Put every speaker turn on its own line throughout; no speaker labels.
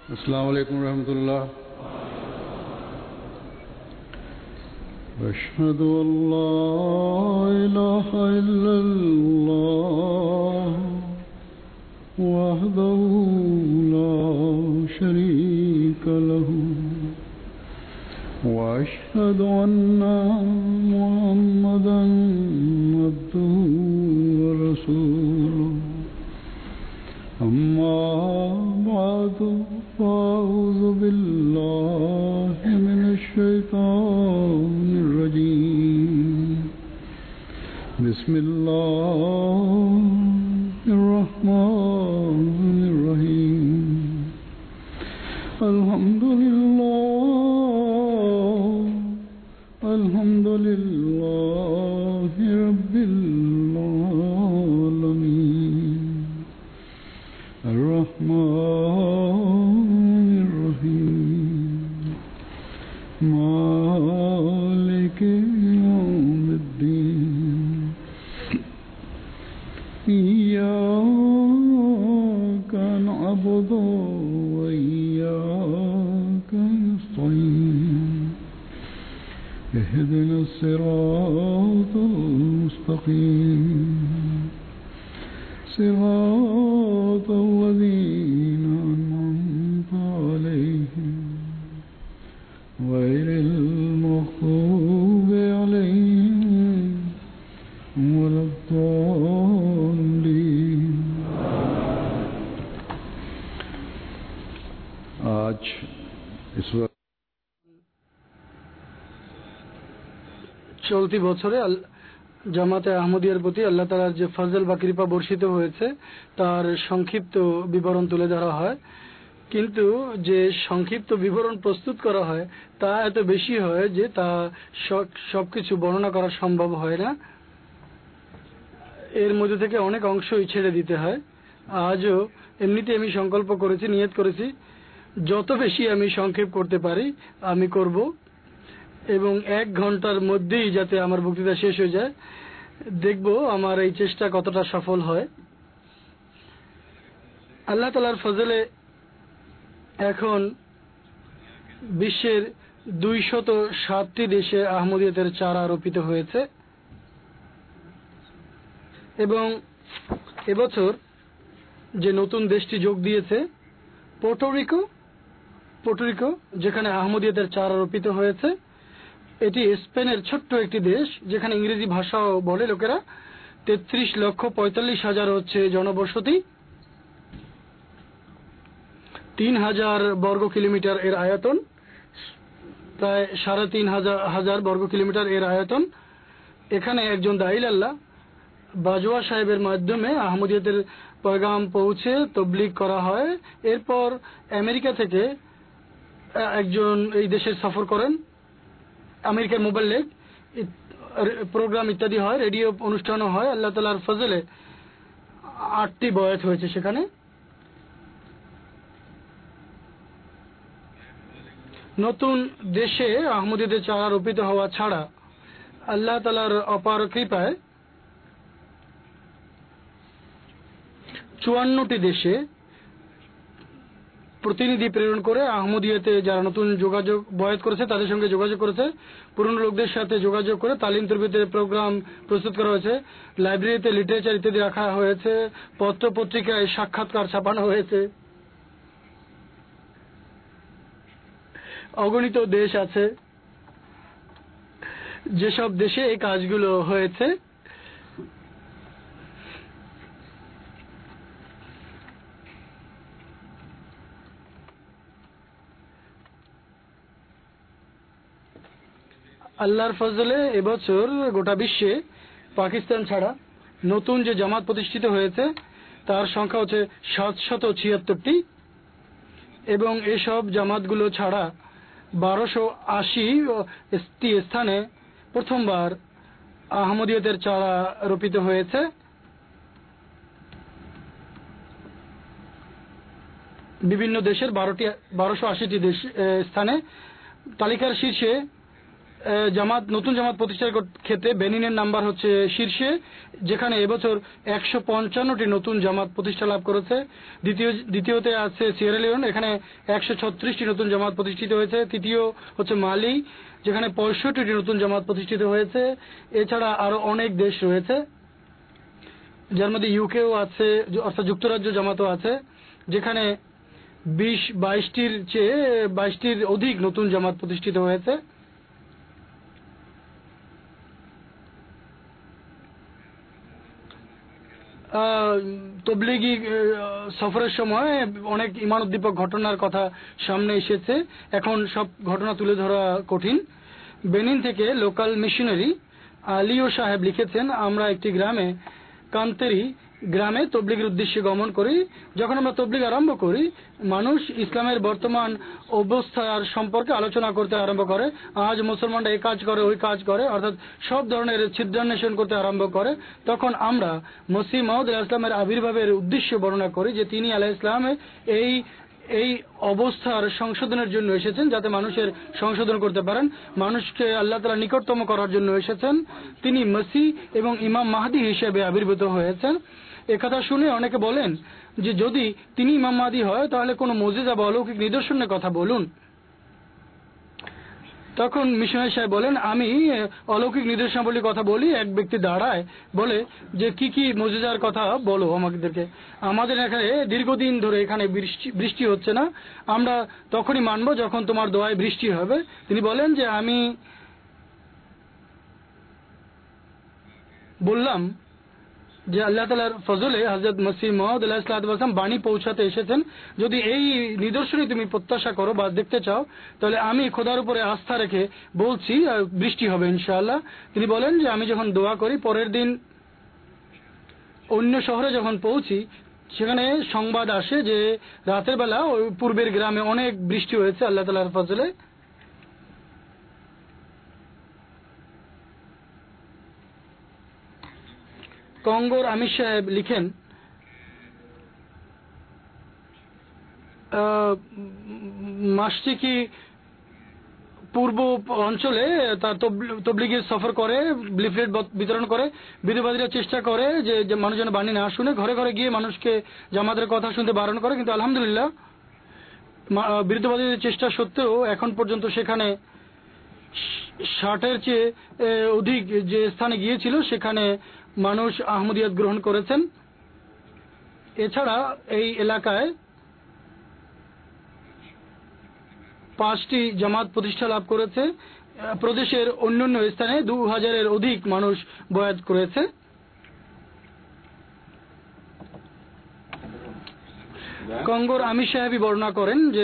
अस्सलाम वालेकुम रहमतुल्लाह। अशहदु अल्ला इलाहा इल्लल्लाह वहदहु ला शरीका लहु व अशहदु अन्ना मुहम्मदन अब्दुहु व रसूलुहु। अम्मा बादु फ़अऊज़ु बिल्लाहि मिनश शैतानिर रजीम। बिस्मिल्लाहिर रहमानिर रहीम। अल्हम्दुलिल्लाहि रब्बिल आलमीन। अर्रहमानिर रहीम। मालिकि यौमिद्दीन। इय्याका नअबुदु व इय्याका नस्तईन। इहदिनस सिरातल मुस्तक़ीम। सिरातल लज़ीना अनअमता अलैहिम गैरिल मग़ज़ूबि अलैहिम वलद्दाल्लीन। आज इस वक्त
চলতি বছরে জামাতে আহমদিয়ার প্রতি আল্লাহ তাআলার যে ফজল বা কৃপা বর্ষিত হয়েছে তার সংক্ষিপ্ত বিবরণ তুলে ধরা হয়, কিন্তু যে সংক্ষিপ্ত বিবরণ প্রস্তুত করা হয় তা এত বেশি হয় যে তা সবকিছু বর্ণনা করা সম্ভব হয় না। এর মধ্যে থেকে অনেক অংশই ছেড়ে দিতে হয়। আজও এমনিতে আমি সংকল্প করেছি, নিয়ত করেছি যত বেশি আমি সংক্ষেপ করতে পারি আমি করব, এবং 1 ঘন্টার মধ্যেই যাতে আমার বক্তৃতা শেষ হয়ে যায়। দেখব আমার এই চেষ্টা কতটা সফল হয়। আল্লাহ তাআলার ফজলে এখন বিশ্বের 207টি দেশে আহমদিয়তের চারা রোপিত হয়েছে, এবং এবছর যে নতুন দেশটি যোগ দিয়েছে পোর্টোরিকো, যেখানে আহমদিয়তের চারা রোপিত হয়েছে। এটি স্পেনের ছোট্ট একটি দেশ, যেখানে ইংরেজি ভাষাও বলে লোকেরা। 33,45,000 হচ্ছে জনবসতি। 3,000 বর্গ কিলোমিটার এর আয়তন, প্রায় 3,500 বর্গ কিলোমিটার এর আয়তন। এখানে একজন দাঈল আল্লাহ বাজওয়া সাহেবের মাধ্যমে আহমদিয়তের পয়গাম পৌঁছে তবলিগ করা হয়। এরপর আমেরিকা থেকে একজন এই দেশের সফর করেন, আমেরিকার মুবাল্লিগ, প্রোগ্রাম ইত্যাদি হয়, রেডিও অনুষ্ঠানও হয়। আল্লাহ তাআলার ফজলে 8টি বয়াত হয়েছে সেখানে। নতুন দেশে আহমদিয়তের চারা রোপিত হওয়া ছাড়া আল্লাহ তাআলার অপার কৃপায় 54টি দেশে প্রতিনিধি প্রেরণ করে আহমদিয়তে যারা নতুন যোগাযোগ বয়াত করেছে তাদের সঙ্গে যোগাযোগ করেছে। পুরনো লোকদের সাথে যোগাযোগ করে তালিম তরবিয়তের প্রোগ্রাম প্রস্তুত করা হয়েছে। লাইব্রেরিতে লিটারেচার ইত্যাদি রাখা হয়েছে। পত্র পত্রিকায় সাক্ষাৎকার ছাপানো হয়েছে। অগণিত দেশ আছে যেসব দেশে এই কাজগুলো হয়েছে। আল্লাহর ফজলে এবছর গোটা বিশ্বে পাকিস্তান ছাড়া নতুন যে জামাত প্রতিষ্ঠিত হয়েছে তার সংখ্যা হচ্ছে 776টি, এবং এসব জামাতগুলো ছাড়া 1280টি স্থানে প্রথমবার আহমদিয়তের চারা রোপিত হয়েছে। বিভিন্ন দেশের 1280টি স্থানে। তালিকার শীর্ষে জামাত নতুন জামাত প্রতিষ্ঠার ক্ষেত্রে বেনিনের নাম্বার হচ্ছে শীর্ষে, যেখানে এবছর 155টি নতুন জামাত প্রতিষ্ঠা লাভ করেছে। দ্বিতীয়তে আছে সিয়েরা লিওন, এখানে 136টি নতুন জামাত প্রতিষ্ঠিত হয়েছে। তৃতীয় হচ্ছে মালি, যেখানে 65টি নতুন জামাত প্রতিষ্ঠিত হয়েছে। এছাড়া আরো অনেক দেশ রয়েছে, যার মধ্যে ইউকেও আছে, অর্থাৎ যুক্তরাজ্য জামাতও আছে, যেখানে 22টির অধিক নতুন জামাত প্রতিষ্ঠিত হয়েছে। তবলিগি সফরের সময় অনেক ঈমান উদ্দীপক ঘটনার কথা সামনে এসেছে, এখন সব ঘটনা তুলে ধরা কঠিন। বেনিন থেকে লোকাল মিশনারি লিও সাহেব লিখেছেন, আমরা একটি গ্রামে কান্তেরি গ্রামে তবলিগের উদ্দেশ্যে গমন করি। যখন আমরা তবলিগ আরম্ভ করি, মানুষ ইসলামের বর্তমান অবস্থার সম্পর্কে আলোচনা করতে আরম্ভ করে। আজ মুসলমানরা এই কাজ করে, ওই কাজ করে, অর্থাৎ সব ধরনের ছিদ্রান্বেষণ করতে আরম্ভ করে। তখন আমরা মসিহ মাউদ আলাইহিস সালামের আবির্ভাবের উদ্দেশ্য বর্ণনা করি যে তিনি আলাইহিস সালাম এই অবস্থার সংশোধনের জন্য এসেছেন, যাতে মানুষের সংশোধন করতে পারেন, মানুষকে আল্লাহ তাআলা নিকটতম করার জন্য এসেছেন। তিনি মসিহ এবং ইমাম মাহদী হিসেবে আবির্ভূত হয়েছেন। একথা শুনে অনেকে বলেন যে যদি তিনি ইমাম মাহদী হয় তাহলে কোনো মুজিজা বা অলৌকিক নিদর্শনের কথা বলুন। তখন মিশনারি সাহেব বলেন, আমি অলৌকিক নিদর্শনাবলীর কথা বলি। এক ব্যক্তি দাঁড়ায়, বলে যে কি কি মুজিজার কথা বলো আমাদেরকে, আমাদের এখানে দীর্ঘদিন ধরে এখানে বৃষ্টি হচ্ছে না, আমরা তখনই মানবো যখন তোমার দোয়ায় বৃষ্টি হবে। তিনি বলেন যে আমি বললাম যে আল্লাহ তাআলার ফজলে হযরত মসিহ মাউদ আলাইহিস সালাম বাণী পৌঁছাতে এসেছেন, যদি এই নিদর্শনই তুমি প্রত্যাশা করো বা দেখতে চাও, তাহলে আমি খোদার উপরে আস্থা রেখে বলছি বৃষ্টি হবে ইনশাআল্লাহ। তিনি বলেন যে আমি যখন দোয়া করি, পরের দিন অন্য শহরে যখন পৌঁছি, সেখানে সংবাদ আসে যে রাতের বেলা ওই পূর্বের গ্রামে অনেক বৃষ্টি হয়েছে আল্লাহ তাআলার ফজলে। কঙ্গোর আমির সাহেব লিখেন, মাসটিকি পূর্ব অঞ্চলে তার তবলিগের সফর করে, লিফলেট বিতরণ করে, বিধবাদীরা চেষ্টা করে যে মানুষ যেন বাণী না শুনে, ঘরে ঘরে গিয়ে মানুষকে জামাতের কথা শুনতে বারণ করে। কিন্তু আলহামদুলিল্লাহ বিরুদ্ধবাদীদের চেষ্টা সত্ত্বেও এখন পর্যন্ত সেখানে 60-এর চেয়ে অধিক যে স্থানে গিয়েছিল সেখানে মানুষ আহমদিয়াত গ্রহণ করেছেন। এছাড়া এই এলাকায় 5টি জামাত প্রতিষ্ঠা লাভ করেছে। প্রদেশের অন্যান্য স্থানে 2000-এর অধিক মানুষ বয়াত করেছে। কঙ্গোর আমির সাহেবই বর্ণনা করেন যে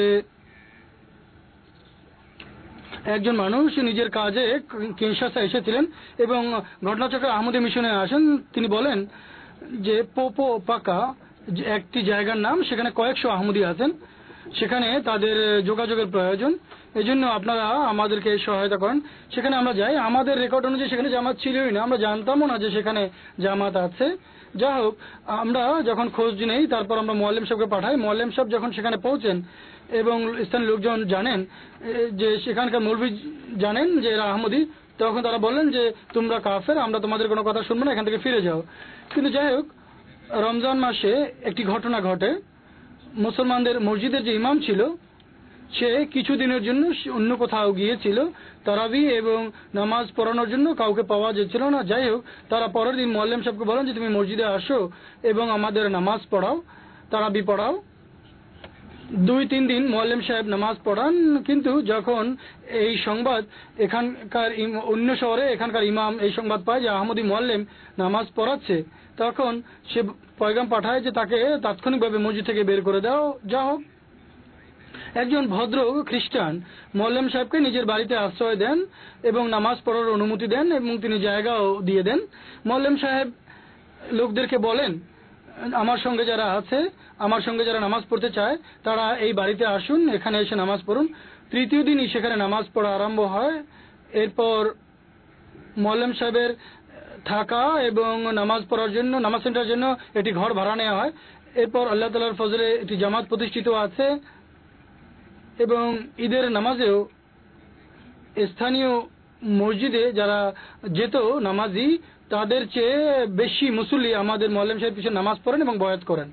একজন মানুষ নিজের কাজে কিনশাসা এসেছিলেন এবং ঘটনাচক্রে আহমদী মিশনে আসেন। তিনি বলেন যে পোপো পাকা একটি জায়গার নাম, সেখানে কয়েকশো আহমদী আছেন, সেখানে তাদের যোগাযোগের প্রয়োজন, এই জন্য আপনারা আমাদেরকে সহায়তা করেন। সেখানে আমরা যাই, আমাদের রেকর্ড অনুযায়ী সেখানে জামাত ছিলই না, আমরা জানতামও না যে সেখানে জামাত আছে। যা হোক, আমরা যখন খোঁজ নেই, তারপর আমরা মোয়াল্লেম সাহেবকে পাঠাই। মোয়াল্লেম সাহেব যখন সেখানে পৌঁছেন এবং স্থানীয় লোকজন জানেন যে সেখানকার মৌলভী জানেন যে এরা আহমদী, তখন তারা বললেন যে তোমরা কাফের, আমরা তোমাদের কোনো কথা শুনবো না, এখান থেকে ফিরে যাও। কিন্তু যাই হোক, রমজান মাসে একটি ঘটনা ঘটে। মুসলমানদের মসজিদের যে ইমাম ছিল, সে কিছুদিনের জন্য অন্য কোথাও গিয়েছিল। তারাবি এবং নামাজ পড়ানোর জন্য কাউকে পাওয়া যাচ্ছিল না। যাই হোক, তারা পরের দিন মোয়াল্লেম সাহেবকে বলেন যে তুমি মসজিদে আসো এবং আমাদের নামাজ পড়াও, তারাবি পড়াও। 2-3 দিন মোয়াল্লেম সাহেব নামাজ পড়ান, কিন্তু যখন এই সংবাদ এখানকার অন্য শহরে এখানকার ইমাম এই সংবাদ পায় যে আহমদী মোয়াল্লেম নামাজ পড়াচ্ছে, তখন সে পয়গাম পাঠায় যে তাকে তাৎক্ষণিকভাবে মসজিদ থেকে বের করে দাও। যা হোক, একজন ভদ্র খ্রিস্টান মোয়াল্লেম সাহেবকে নিজের বাড়িতে আশ্রয় দেন এবং নামাজ পড়ার অনুমতি দেন এবং তিনি জায়গাও দিয়ে দেন। মোয়াল্লেম সাহেব লোকদেরকে বলেন, আমার সঙ্গে যারা আছে, আমার সঙ্গে যারা নামাজ পড়তে চায়, তারা এই বাড়িতে আসুন, এখানে এসে নামাজ পড়ুন। তৃতীয় দিনই সেখানে নামাজ পড়া আরম্ভ হয়। এরপর মোয়াল্লেম সাহেবের থাকা এবং নামাজ পড়ার জন্য, নামাজ সেন্টারের জন্য একটি ঘর ভাড়া নেওয়া হয়। এরপর আল্লাহ তাআলার ফজলে একটি জামাত প্রতিষ্ঠিত আছে এবং ঈদের নামাজেও স্থানীয় মসজিদে যারা যেত নামাজি তাদের চেয়ে বেশি মুসল্লি আমাদের মোয়াল্লেম সাহেব পিছনে নামাজ পড়েন এবং বয়াত করেন।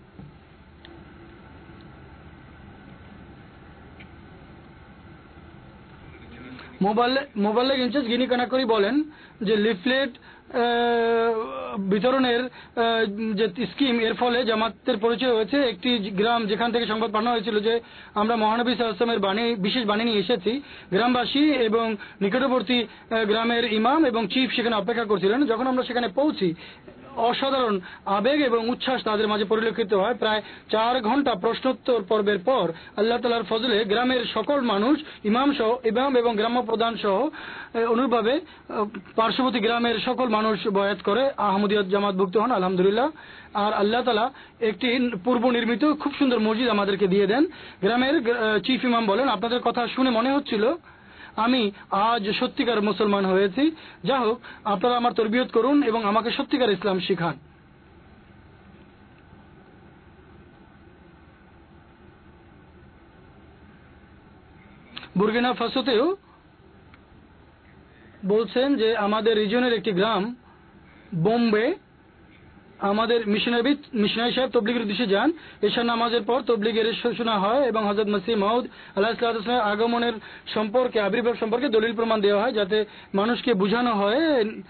মোবাল্লেগ ইনচার্জ গিনি কানাকরি বলেন যে লিফলেট বিতরণের যে স্কিম এর ফলে জামাতের পরিচয় হয়েছে। একটি গ্রাম যেখান থেকে সংবাদ পাঠানো হয়েছিল যে আমরা মহানবী সাল্লাল্লাহু আলাইহি ওয়াসাল্লামের বাণী বিশেষ বাণী নিয়ে এসেছি, গ্রামবাসী এবং নিকটবর্তী গ্রামের ইমাম এবং চিফ সেখানে অপেক্ষা করছিলেন। যখন আমরা সেখানে পৌঁছি অসাধারণ আবেগ এবং উচ্ছ্বাস তাদের মাঝে পরিলক্ষিত হয়। প্রায় 4 ঘন্টা প্রশ্নোত্তর পর্বের পর আল্লাহ তাআলার ফজলে গ্রামের সকল মানুষ ইমাম এবং গ্রাম্য প্রধান সহ অনুরূপভাবে পার্শ্ববর্তী গ্রামের সকল মানুষ বয়াত করে আহমদিয়ত জামাতভুক্ত হন আলহামদুলিল্লাহ। আর আল্লাহ তাআলা একটি পূর্ব নির্মিত খুব সুন্দর মসজিদ আমাদেরকে দিয়ে দেন। গ্রামের চিফ ইমাম বলেন, আপনাদের কথা শুনে মনে হচ্ছিল আমি আজ সত্যিকার মুসলমান হয়েছি। যা হোক, আপনারা আমার তরবিয়ত করুন এবং আমাকে সত্যিকার ইসলাম শিখান। বুর্কিনা ফাসোতেও বলছেন যে আমাদের রিজনের একটি গ্রাম বোম্বে, আমাদের মিশনারি সাহেব তবলিগের উদ্দেশ্যে যান। এশার নামাজের পর তবলিগের শোনা হয় এবং হযরত মসিহ মাউদ আলাইহিস সালামের আগমনের সম্পর্কে, আবির্ভাব সম্পর্কে দলিল প্রমাণ দেওয়া হয়, যাতে মানুষকে বোঝানো হয়।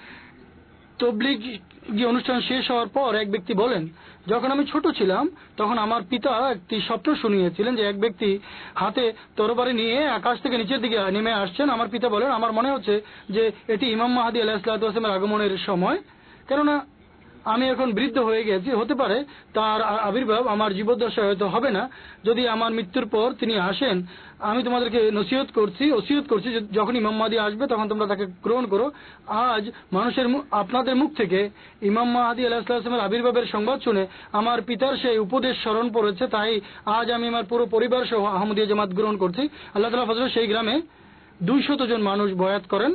তবলিগী অনুষ্ঠান শেষ হওয়ার পর এক ব্যক্তি বলেন, যখন আমি ছোট ছিলাম তখন আমার পিতা একটি স্বপ্ন শুনিয়েছিলেন যে এক ব্যক্তি হাতে তরবারি নিয়ে আকাশ থেকে নিচের দিকে নেমে আসছেন। আমার পিতা বলেন, আমার মনে হচ্ছে যে এটি ইমাম মাহদী আলাইহিস সালামের আগমনের সময়, কেননা আমি এখন বৃদ্ধ হয়ে গেছি। হতে পারে তার আবির্ভাব আমার জীবদ্দশায় হয়তো হবে না। যদি আমার মৃত্যুর পর তিনি আসেন, আমি তোমাদেরকে ওসিয়ত করছি যখন ইমাম মাহদী আসবে তখন তোমরা তাকে গ্রহণ করো। আজ আপনাদের মুখ থেকে ইমাম মাহদী আলাইহিস সালামের আবির্ভাবের সংবাদ শুনে আমার পিতার সেই উপদেশ স্মরণ পড়েছে, তাই আজ আমি আমার পুরো পরিবার সহ আহমদিয়া জামাত গ্রহণ করছি। আল্লাহ তাআলা ফজলে সেই গ্রামে 200 জন মানুষ বয়াত করেন।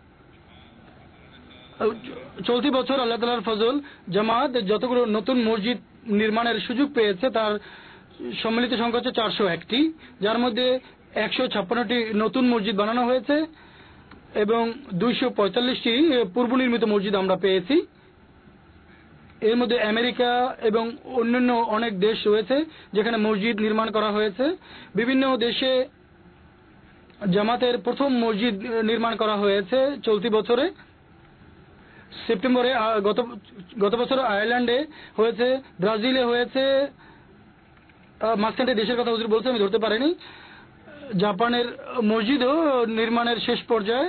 চলতি বছর আল্লাহ তাআলার ফজল জামাত যতগুলো নতুন মসজিদ নির্মাণের সুযোগ পেয়েছে তার সম্মিলিত সংখ্যা হচ্ছে 401টি, যার মধ্যে 156টি নতুন মসজিদ বানানো হয়েছে এবং 245টি পূর্ব নির্মিত মসজিদ আমরা পেয়েছি। এর মধ্যে আমেরিকা এবং অন্যান্য অনেক দেশ রয়েছে যেখানে মসজিদ নির্মাণ করা হয়েছে। বিভিন্ন দেশে জামাতের প্রথম মসজিদ নির্মাণ করা হয়েছে চলতি বছরে। সেপ্টেম্বরে গত বছর আয়ারল্যান্ডে হয়েছে, ব্রাজিলে হয়েছে, মাঝখানে দেশের কথা হুজুর বলছে আমি ধরতে পারিনি। জাপানের মসজিদও নির্মাণের শেষ পর্যায়ে।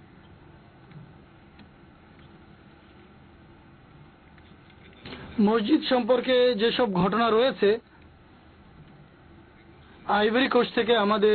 মসজিদ সম্পর্কে যেসব ঘটনা রয়েছে, আইভরি কোস্ট থেকে আমাদের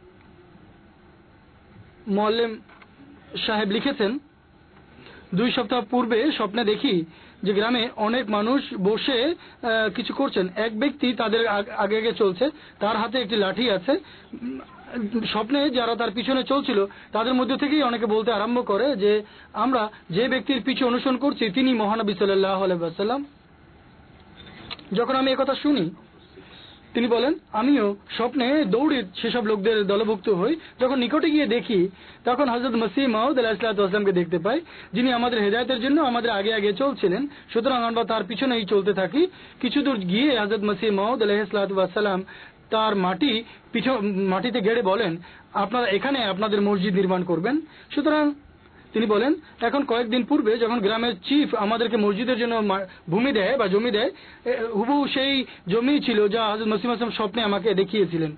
মোয়াল্লেম সাহেব লিখেছেন, 2 সপ্তাহ পূর্বে স্বপ্নে দেখি যে গ্রামে অনেক মানুষ বসে কিছু করছেন। এক ব্যক্তি তাদের আগে আগে চলছে, তার হাতে একটি লাঠি আছে। স্বপ্নে যারা তার পিছনে চলছিল তাদের মধ্যে থেকেই অনেকে বলতে আরম্ভ করে যে আমরা যে ব্যক্তির পিছু অনুসরণ করছি তিনি মহানবী সাল্লাল্লাহু আলাইহি ওয়াসাল্লাম। যখন আমি একথা শুনি, তিনি বলেন, আমিও স্বপ্নে দৌড়ে সেসব লোকদের দলভুক্ত হই। যখন নিকটে গিয়ে দেখি তখন হযরত মসিহ মাউদ আলাইহিস সালামকে দেখতে পাই, যিনি আমাদের হেদায়েতের জন্য আমাদের আগে আগে চলছিলেন। সুতরাং আমরা তার পিছনেই চলতে থাকি। কিছু দূর গিয়ে হযরত মসিহ মাউদ আলাইহিস সালাম তার মাটিতে গেড়ে বলেন, আপনারা এখানে আপনাদের মসজিদ নির্মাণ করবেন। সুতরাং তিনি বলেন, এখন কয়েকদিন পূর্বে যখন গ্রামের চিফ আমাদেরকে মসজিদের জন্য ভূমি দেয় বা জমি দেয়, হুবহু সেই জমি ছিল যা হযরত মসিহ মাউদ স্বপ্নে আমাকে দেখিয়েছিলেন।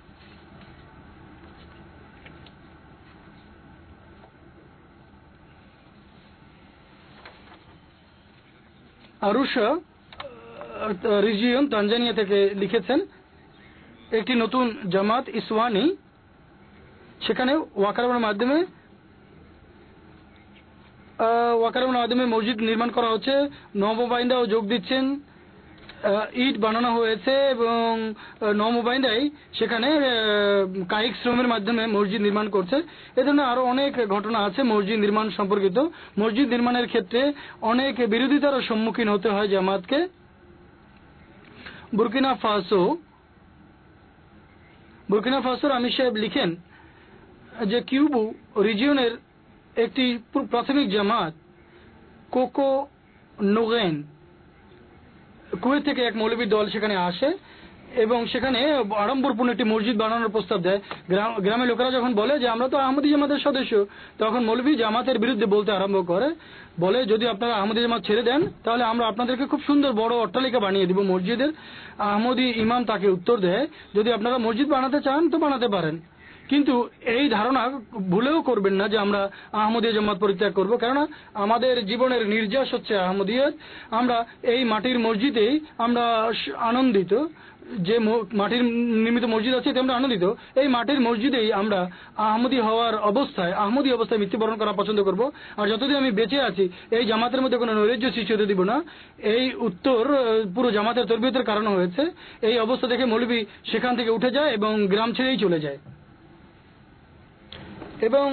আরুষা রিজিয়ন তানজানিয়া থেকে লিখেছেন, একটি নতুন জামাত ইসওয়ানি, সেখানে ওয়াকারের মাধ্যমে মসজিদ নির্মাণ করা হচ্ছে। নববাইন্দাও যোগ দিচ্ছেন, ইট বানানো হয়েছে এবং নববাইন্দাই সেখানে কায়িক শ্রমের মাধ্যমে মসজিদ নির্মাণ করছে। এ ধরনের আরো অনেক ঘটনা আছে মসজিদ নির্মাণ সম্পর্কিত। মসজিদ নির্মাণের ক্ষেত্রে অনেক বিরোধিতারও সম্মুখীন হতে হয় জামাতকে। বুর্কিনা ফাসোর আমির সাহেব লিখেন যে কিউবু রিজিয়নের একটি প্রাথমিক জামাত কোকো নোগেন কুয়েত থেকে এক মৌলবীর দল সেখানে আসে এবং সেখানে আড়ম্বরপূর্ণ একটি মসজিদ বানানোর প্রস্তাব দেয়। গ্রামের লোকেরা যখন বলে যে আমরা তো আহমদী জামাতের সদস্য, তখন মৌলবী জামাতের বিরুদ্ধে বলতে আরম্ভ করে, বলে যদি আপনারা আহমদী জামাত ছেড়ে দেন তাহলে আমরা আপনাদেরকে খুব সুন্দর বড় অট্টালিকা বানিয়ে দিব মসজিদের। আহমদী ইমাম তাকে উত্তর দেয়, যদি আপনারা মসজিদ বানাতে চান তো বানাতে পারেন, কিন্তু এই ধারণা ভুলেও করবেন না যে আমরা আহমদীয় জামাত পরিত্যাগ করব, কেননা আমাদের জীবনের নির্যাস হচ্ছে আহমদিয়ত। আমরা এই মাটির মসজিদেই আমরা আনন্দিত, যে মাটির নির্মিত মসজিদ আছে এতে আমরা আনন্দিত। এই মাটির মসজিদেই আমরা আহমদী অবস্থায় মৃত্যুবরণ করা পছন্দ করব। আর যতদিন আমি বেঁচে আছি এই জামাতের মধ্যে কোনো নৈরাজ্য সৃষ্টি হতে দিব না। এই উত্তর পুরো জামাতের তরবিয়তের কারণ হয়েছে। এই অবস্থা দেখে মৌলবী সেখান থেকে উঠে যায় এবং গ্রাম ছেড়েই চলে যায়। এবং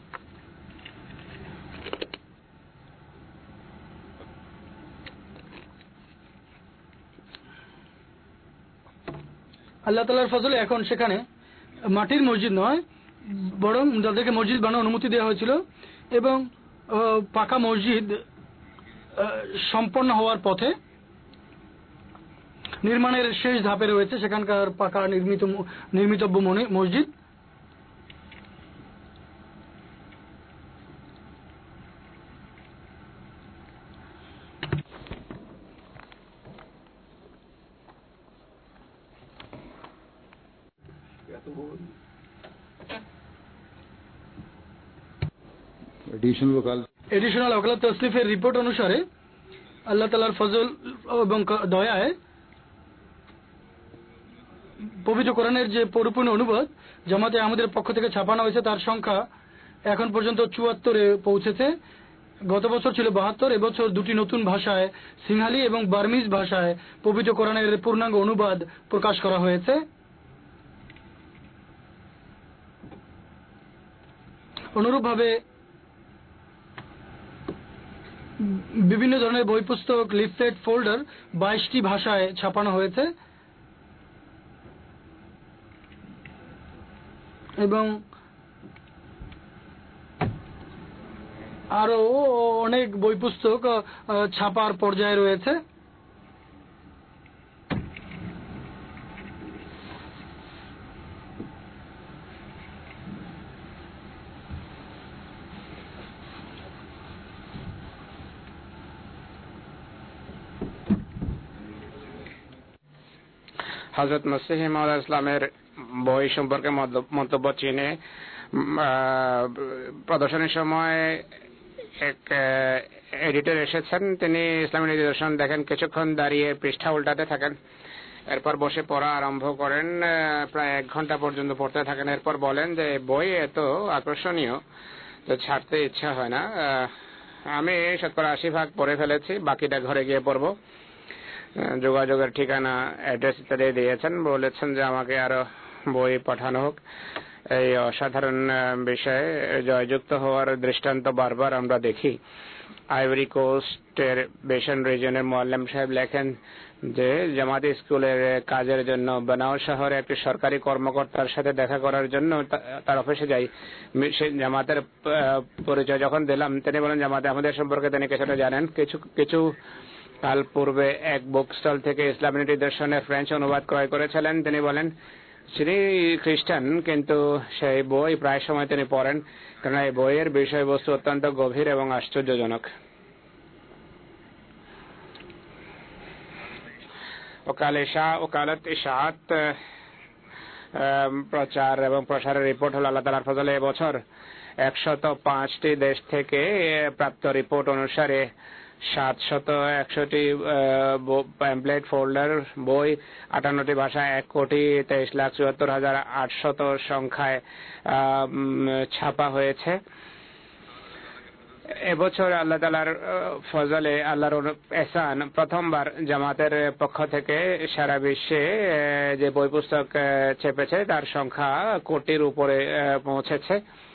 আল্লাহ তাআলার ফজলে এখন সেখানে মাটির মসজিদ নয়, বরং যাদেরকে মসজিদ বানানোর অনুমতি দেওয়া হয়েছিল এবং পাকা মসজিদ সম্পন্ন হওয়ার পথে, নির্মাণের শেষ ধাপে রয়েছে সেখানকার পাকা নির্মিতব্য মসজিদ। এডিশনাল ওকালত তসলিফের রিপোর্ট অনুসারে আল্লাহ তাআলার ফজল এবং দয়ায় পবিত্র কোরআনের যে পরিপূর্ণ অনুবাদ জামাতে আহমদের পক্ষ থেকে ছাপানো হয়েছে তার সংখ্যা এখন পর্যন্ত ৭৪-এ পৌঁছেছে। গত বছর ছিল ৭২, এবছর দুটি নতুন ভাষায় সিংহালি এবং বার্মিজ ভাষায় পবিত্র কোরআনের পূর্ণাঙ্গ অনুবাদ প্রকাশ করা হয়েছে। অনুরূপভাবে বিভিন্ন ধরনের বই পুস্তক, লিফলেট, ফোল্ডার 22টি ভাষায় ছাপানো হয়েছে এবং আরো অনেক বই পুস্তক ছাপার পর্যায়ে রয়েছে।
হযরত মসিহ মাউদ ইসলামের বই সম্পর্কে মন্তব্য চীনে প্রদর্শনীর সময় এক এডিটর এসেছেন। তিনি ইসলামী নিদর্শন দেখেন, কিছুক্ষণ দাঁড়িয়ে পৃষ্ঠা উল্টাতে থাকেন, এরপর বসে পড়া আরম্ভ করেন, প্রায় 1 ঘন্টা পর্যন্ত পড়তে থাকেন। এরপর বলেন যে বই এত আকর্ষণীয় তো ছাড়তে ইচ্ছা হয় না। আমি 80% পড়ে ফেলেছি, বাকিটা ঘরে গিয়ে পড়বো। যোগাযোগের ঠিকানা, অ্যাড্রেস ইত্যাদি দিয়েছেন, বলেছেন যে আমাকে আরো বই পাঠানো হোক। এই অসাধারণ বিষয়ে জয়যুক্ত হওয়ার দৃষ্টান্ত বারবার আমরা দেখি। আইভরি কোস্টের বেশন রিজনের মোয়াল্লেম সাহেব লেখেন যে জামাতি স্কুলের কাজের জন্য বানাও শহরে একটি সরকারি কর্মকর্তার সাথে দেখা করার জন্য তার অফিসে যাই। জামাতের পরিচয় যখন দিলাম, তিনি বলেন জামাতে আমাদের সম্পর্কে তিনি কিছুটা জানেন। কিছু কাল পূর্বে এক বুক স্টল থেকে ইসলামী নিদর্শনের ফ্রেঞ্চ অনুবাদ ক্রয় করেছিলেন। তিনি বলেন তিনি খ্রিস্টান, কিন্তু সেই বই প্রায় সময় তিনি পড়েন, কারণ এই বইয়ের বিষয়বস্তু অত্যন্ত গভীর এবং আশ্চর্যজনক। ওকালত ইশাআত প্রচার এবং প্রসারের রিপোর্ট হল আল্লাহ তাআলার ফজলে এবছর 105টি দেশ থেকে প্রাপ্ত রিপোর্ট অনুসারে 761টি প্যাম্পলেট, ফোল্ডার, বই 58টি ভাষায় 1,23,74,800 সংখ্যায় ছাপা হয়েছে। এবছর আল্লাহ তাআলার ফজলে, আল্লাহর এহসান, প্রথমবার জামাতের পক্ষ থেকে সারা বিশ্বে যে বই পুস্তক ছেপেছে তার সংখ্যা কোটির উপরে পৌঁছেছে।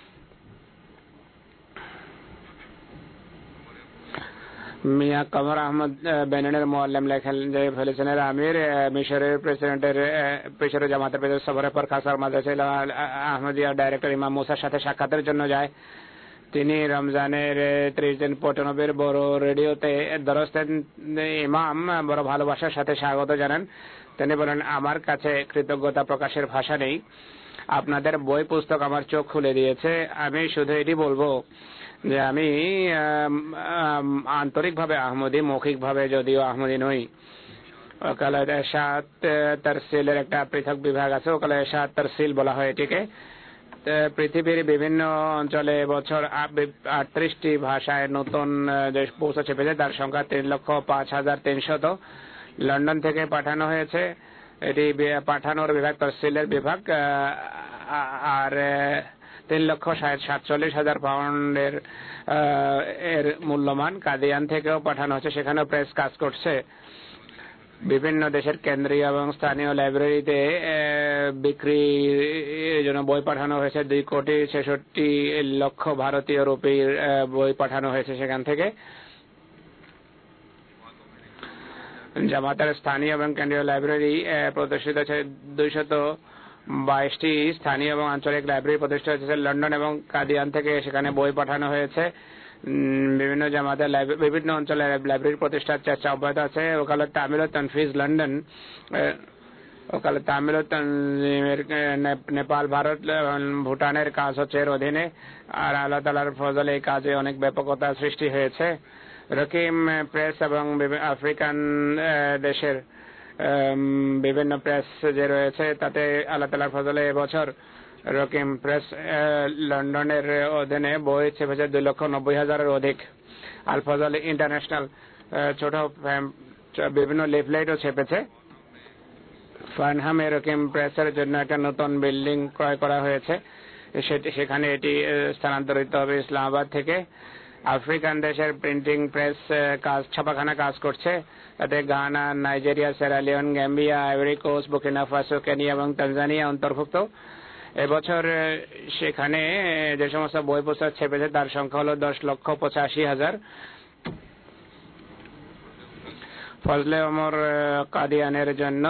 মিয়া কমর আহমদ বেনানের মোয়াল্লেম লেখেন যে ফিলিস্তিনের আমির মিশরের মিশরের জামাতের প্রেসিডেন্ট সফরের পর কাসার মাদ্রাসা আহমদিয়া ডাইরেক্টর ইমাম মুসার সাথে সাক্ষাতের জন্য যায়। তিনি রমজানের 30 দিন পটনবের বড় রেডিওতে দরস্তেন ইমাম বড় ভালোবাসার সাথে স্বাগত জানান। তিনি বলেন, আমার কাছে কৃতজ্ঞতা প্রকাশের ভাষা নেই, আপনাদের বই পুস্তক আমার চোখ খুলে দিয়েছে। আমি শুধু এটি বলবো যে আমি আন্তরিকভাবে আহমদী, মৌখিকভাবে যদিও আহমদী নই। ওকালত এরশাদ তারসিলের একটা পৃথক বিভাগ আছে, ওকালত এরশাদ তারসিল বলা হয় এটিকে। পৃথিবীর বিভিন্ন অঞ্চলে বছর 38টি ভাষায় নতুন যে পৌঁছে চেপেছে, তার সংখ্যা 3,05,300। লন্ডন থেকে পাঠানো হয়েছে, এটি পাঠানোর বিভাগ তারসিলের বিভাগ। আর 3,47,000 পাউন্ডের এর মূল্যমান। কাদিয়ান থেকেও পাঠানো হচ্ছে, সেখানেও প্রেস কাজ করছে। বিভিন্ন দেশের কেন্দ্রীয় এবং স্থানীয় লাইব্রেরিতে বিক্রির জন্য বই পাঠানো হয়েছে। 2,66,00,000 ভারতীয় রুপির বই পাঠানো হয়েছে সেখান থেকে। জামাতের স্থানীয় এবং কেন্দ্রীয় লাইব্রেরি প্রতিষ্ঠিত হয়েছে। 222টি স্থানীয় এবং আঞ্চলিক লাইব্রেরি প্রতিষ্ঠিত হয়েছে লন্ডন এবং কাদিয়ান থেকে, সেখানে বই পাঠানো হয়েছে। বিভিন্ন জামাতের বিভিন্ন অঞ্চলের লাইব্রেরি প্রতিষ্ঠার চেষ্টা অব্যাহত আছে। ওকালত তামিল ও তনফিজ লন্ডন, ওকালত তামিল ও তনজিমের নেপাল, ভারত, ভুটানের কাজ হচ্ছে এর অধীনে। আর আল্লাহ তাআলার ফজলে এই কাজে অনেক ব্যাপকতা সৃষ্টি হয়েছে। রকিম প্রেস এবং আফ্রিকান দেশের বিভিন্ন প্রেস যে রয়েছে তাতে আল্লাহ তাআলার ফজলে এবছর রকিম প্রেস লন্ডনের অধীনে বই ছেপেছে 2,90,000-এর অধিক। আল ফজল ইন্টারন্যাশনাল ছোট বিভিন্ন লিফলেটও ছেপেছে। ফানহামে রকিম প্রেসের জন্য একটা নতুন বিল্ডিং ক্রয় করা হয়েছে, সেখানে এটি স্থানান্তরিত হবে ইসলামাবাদ থেকে। আফ্রিকান দেশের প্রিন্টিং প্রেস ছাপাখানা কাজ করছে, তাতে Ghana, Nigeria, Sierra Leone, Gambia, Ivory Coast, Burkina Faso, Kenya এবং তানজানিয়া অন্তর্ভুক্ত। এবছর সেখানে যে সমস্ত বই পুস্তক ছেপেছে তার সংখ্যা হলো 10,85,000। ফজলে ওমর কাদিয়ানের জন্য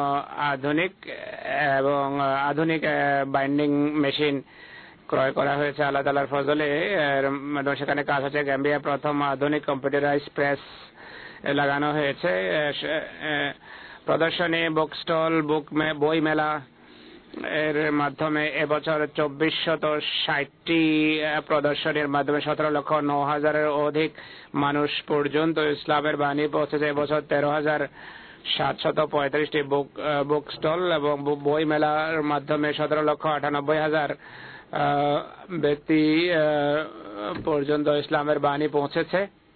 আধুনিক বাইন্ডিং মেশিন ক্রয় করা হয়েছে আল্লাহ তাআলার ফজলে। সেখানে কাজ হচ্ছে। গ্যাম্বিয়া প্রথম আধুনিক কম্পিউটারাইজ প্রেস লাগানো হয়েছে। প্রদর্শনী, বুক স্টল, বই মেলা এর মাধ্যমে এবছর 2,460টি প্রদর্শনীর মাধ্যমে 17,09,000-এর অধিক মানুষ পর্যন্ত ইসলামের বাণী পৌঁছেছে। এবছর 13,735টি বুক স্টল এবং বই মেলার মাধ্যমে 17,98,000 ব্যক্তি পর্যন্ত ইসলামের বাণী পৌঁছেছে।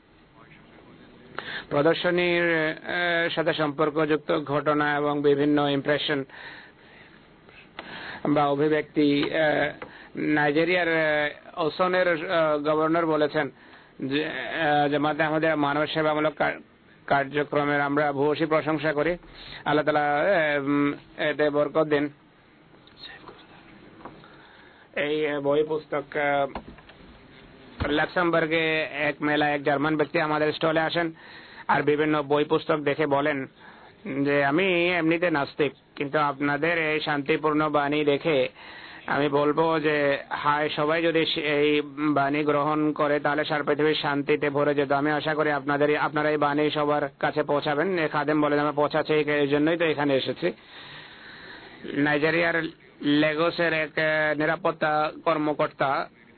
প্রদর্শনীর সাথে সম্পর্কযুক্ত ঘটনা এবং বিভিন্ন ইমপ্রেশন বা অভিব্যক্তি। নাইজেরিয়ার ওসনের গভর্নর বলেছেন যে জামাতে আহমদিয়া মানব সেবামূলক কার্যক্রমের আমরা ভূয়সী প্রশংসা করি। আল্লাহ তাআলা এতে বরকত দিন। এই বই পুস্তক লাক্সেমবার্গে এক মেলা এক জার্মান ব্যক্তি আমাদের স্টলে আসেন আর বিভিন্ন বই পুস্তক দেখে বলেন যে আমি এমনিতে নাস্তিক, কিন্তু আপনাদের এই শান্তিপূর্ণ বাণী দেখে আমি বলবো যে হায়, সবাই যদি এই বাণী গ্রহণ করে তাহলে সারা পৃথিবী শান্তিতে ভরে যেত। আমি আশা করি আপনারা এই বাণী সবার কাছে পৌঁছাবেন। খাদেম বলেন আমি পৌঁছাচ্ছি, এই জন্যই তো এখানে এসেছি। নাইজেরিয়ার লেগোসের এক নিরাপত্তা কর্মকর্তা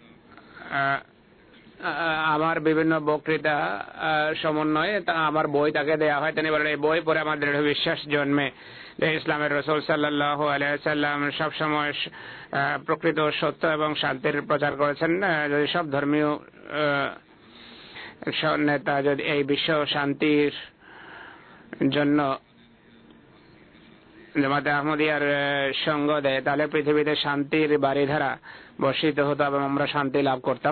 আমার বিভিন্ন বক্তৃতা সমন্বয়ে আমার বই তাকে দেয়া হয়। তিনি বলেন এই বই পড়ে আমার দৃঢ় বিশ্বাস জন্মে যে ইসলামের রাসূল সাল্লাল্লাহু আলাইহি ওয়াসাল্লাম সবসময় প্রকৃত সত্য এবং শান্তির প্রচার করেছেন। যদি সব ধর্মীয় নেতা যদি এই বিশ্ব শান্তির জন্য জামাতে আহমদিয়ার সঙ্গ দেয় তাহলে পৃথিবীতে শান্তির বারিধারা বর্ষিত হতো এবং আমরা শান্তি লাভ করতাম।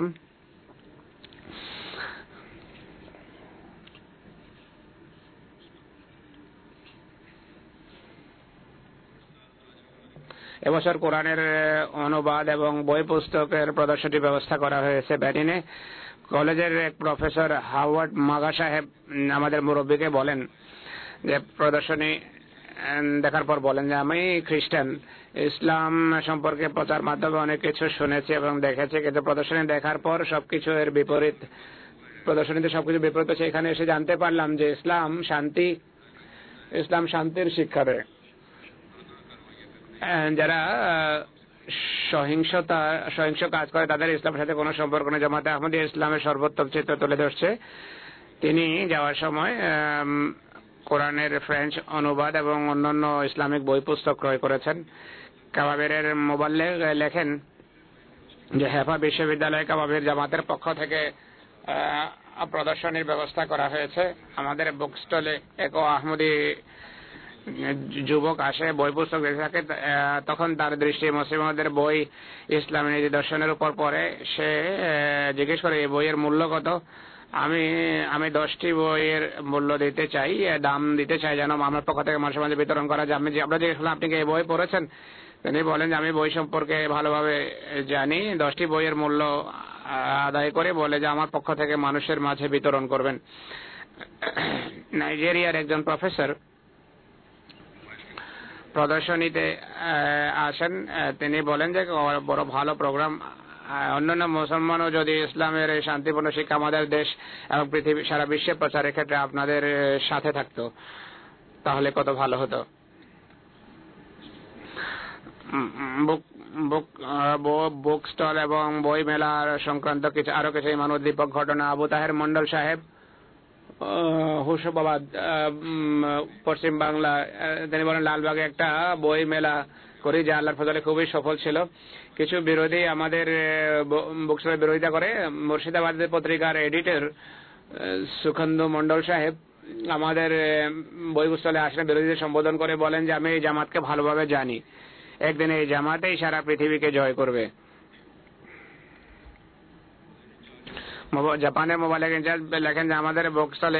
এবছর কোরআনের অনুবাদ এবং বই পুস্তকের প্রদর্শনীর ব্যবস্থা করা হয়েছে ব্যাটিনে। কলেজের এক প্রফেসর হাওয়ার্ড মাগা সাহেব আমাদের মুরব্বীকে বলেন যে প্রদর্শনী দেখার পর বলেন যে আমি খ্রিস্টান, ইসলাম সম্পর্কে প্রচার মাধ্যমে অনেক কিছু শুনেছি এবং দেখেছি, কিন্তু প্রদর্শনী দেখার পর সবকিছু এর বিপরীত, প্রদর্শনীতে সবকিছু বিপরীত হচ্ছে। এখানে এসে জানতে পারলাম যে ইসলাম শান্তির শিক্ষা দেয়। যারা সহিংস কাজ করে তাদের ইসলামের সাথে কোনো সম্পর্ক নেই। জামাতে আহমদিয়া ইসলামের সর্বোত্তম চিত্র তুলে ধরছে। তিনি যাওয়ার সময় কোরআনের ফ্রেঞ্চ অনুবাদ এবং অন্যান্য ইসলামিক বই পুস্তক ক্রয় করেছেন। কাবাবেরের মোবাল্লেগ লেখেন যে হেফা বিশ্ববিদ্যালয় কাবাবের জামাতের পক্ষ থেকে প্রদর্শনীর ব্যবস্থা করা হয়েছে। আমাদের বুক স্টলে এক আহমদি যুবক আসে, বই পুস্তক দেখে থাকে, তখন তার দৃষ্টি মুসলিমদের বই ইসলামী নীতি দর্শনের উপর পড়ে। সে জিজ্ঞেস করে এই বইয়ের মূল্য কত। আমি 10টি বইয়ের মূল্য দিতে চাই, দাম দিতে চাই যেন আমার পক্ষ থেকে মাঝে মাঝে বিতরণ করা যায়। আমরা জিজ্ঞেস করলাম আপনি কি এই বই পড়েছেন? তিনি বলেন যে আমি বই সম্পর্কে ভালোভাবে জানি, 10টি বইয়ের মূল্য আদায় করে বলে যে আমার পক্ষ থেকে মানুষের মাঝে বিতরণ করবেন। নাইজেরিয়ার একজন প্রফেসর প্রদর্শনীতে আসেন, তিনি বলেন যে বড় ভালো প্রোগ্রাম, অন্যান্য মুসলমানও যদি ইসলামের এই শান্তিপূর্ণ শিক্ষা আমাদের দেশ এবং পৃথিবী সারা বিশ্বে প্রচারের ক্ষেত্রে আপনাদের সাথে থাকতো তাহলে কত ভালো হতো। বুক স্টল এবং বই মেলার সংক্রান্ত আরো কিছু ইমান উদ্দীপক ঘটনা। আবু তাহের মন্ডল সাহেব, হুশাবাদ, পশ্চিম বাংলা, তিনি বলেন লালবাগে একটা বই মেলা করি যা আল্লাহর ফজলে খুবই সফল ছিল। কিছু বিরোধী আমাদের বুক স্টলের বিরোধিতা করে। মুর্শিদাবাদের পত্রিকার এডিটর সুখন্দু মন্ডল সাহেব আমাদের বই স্টলে আসলে বিরোধীদের সম্বোধন করে বলেন যে আমি এই জামাতকে ভালোভাবে জানি, একদিন এই জামাতেই সারা পৃথিবীকে জয় করবে। জাপানের মোবাইল লেখেন যে আমাদের বুক স্টলে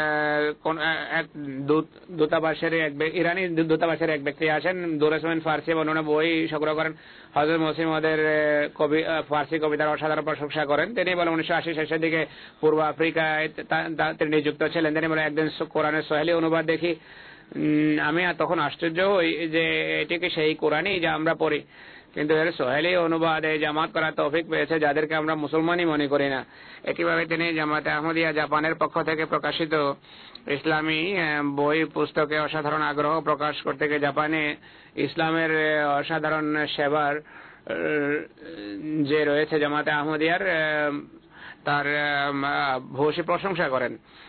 ইরানি দূতাবাসের এক ব্যক্তি আসেন, দুরসমেন ফার্সি এবং অন্যান্য বই সংগ্রহ করেন। হযরত মুসলিমদের ফার্সি কবিতার অসাধারণ প্রশংসা করেন। তিনি বলেন 1980 শেষের দিকে পূর্ব আফ্রিকায় তিনি নিযুক্ত ছিলেন। তিনি বলেন একদিন কোরআনের সোহেলি অনুবাদ দেখি, আমি তখন আশ্চর্য হই যে এটি কি সেই কোরআনই যা আমরা পড়ি, কিন্তু এর সোহেলি অনুবাদে জামাত করার তৌফিক পেয়েছে যাদেরকে আমরা মুসলমানই মনে করি না। একইভাবে তিনি জামাতে আহমদিয়া জাপানের পক্ষ থেকে প্রকাশিত ইসলামী বই পুস্তকে অসাধারণ আগ্রহ প্রকাশ করতে গিয়ে জাপানে ইসলামের অসাধারণ সেবার যে রয়েছে জামাতে আহমদিয়ার, তার ভূয়সী প্রশংসা করেন।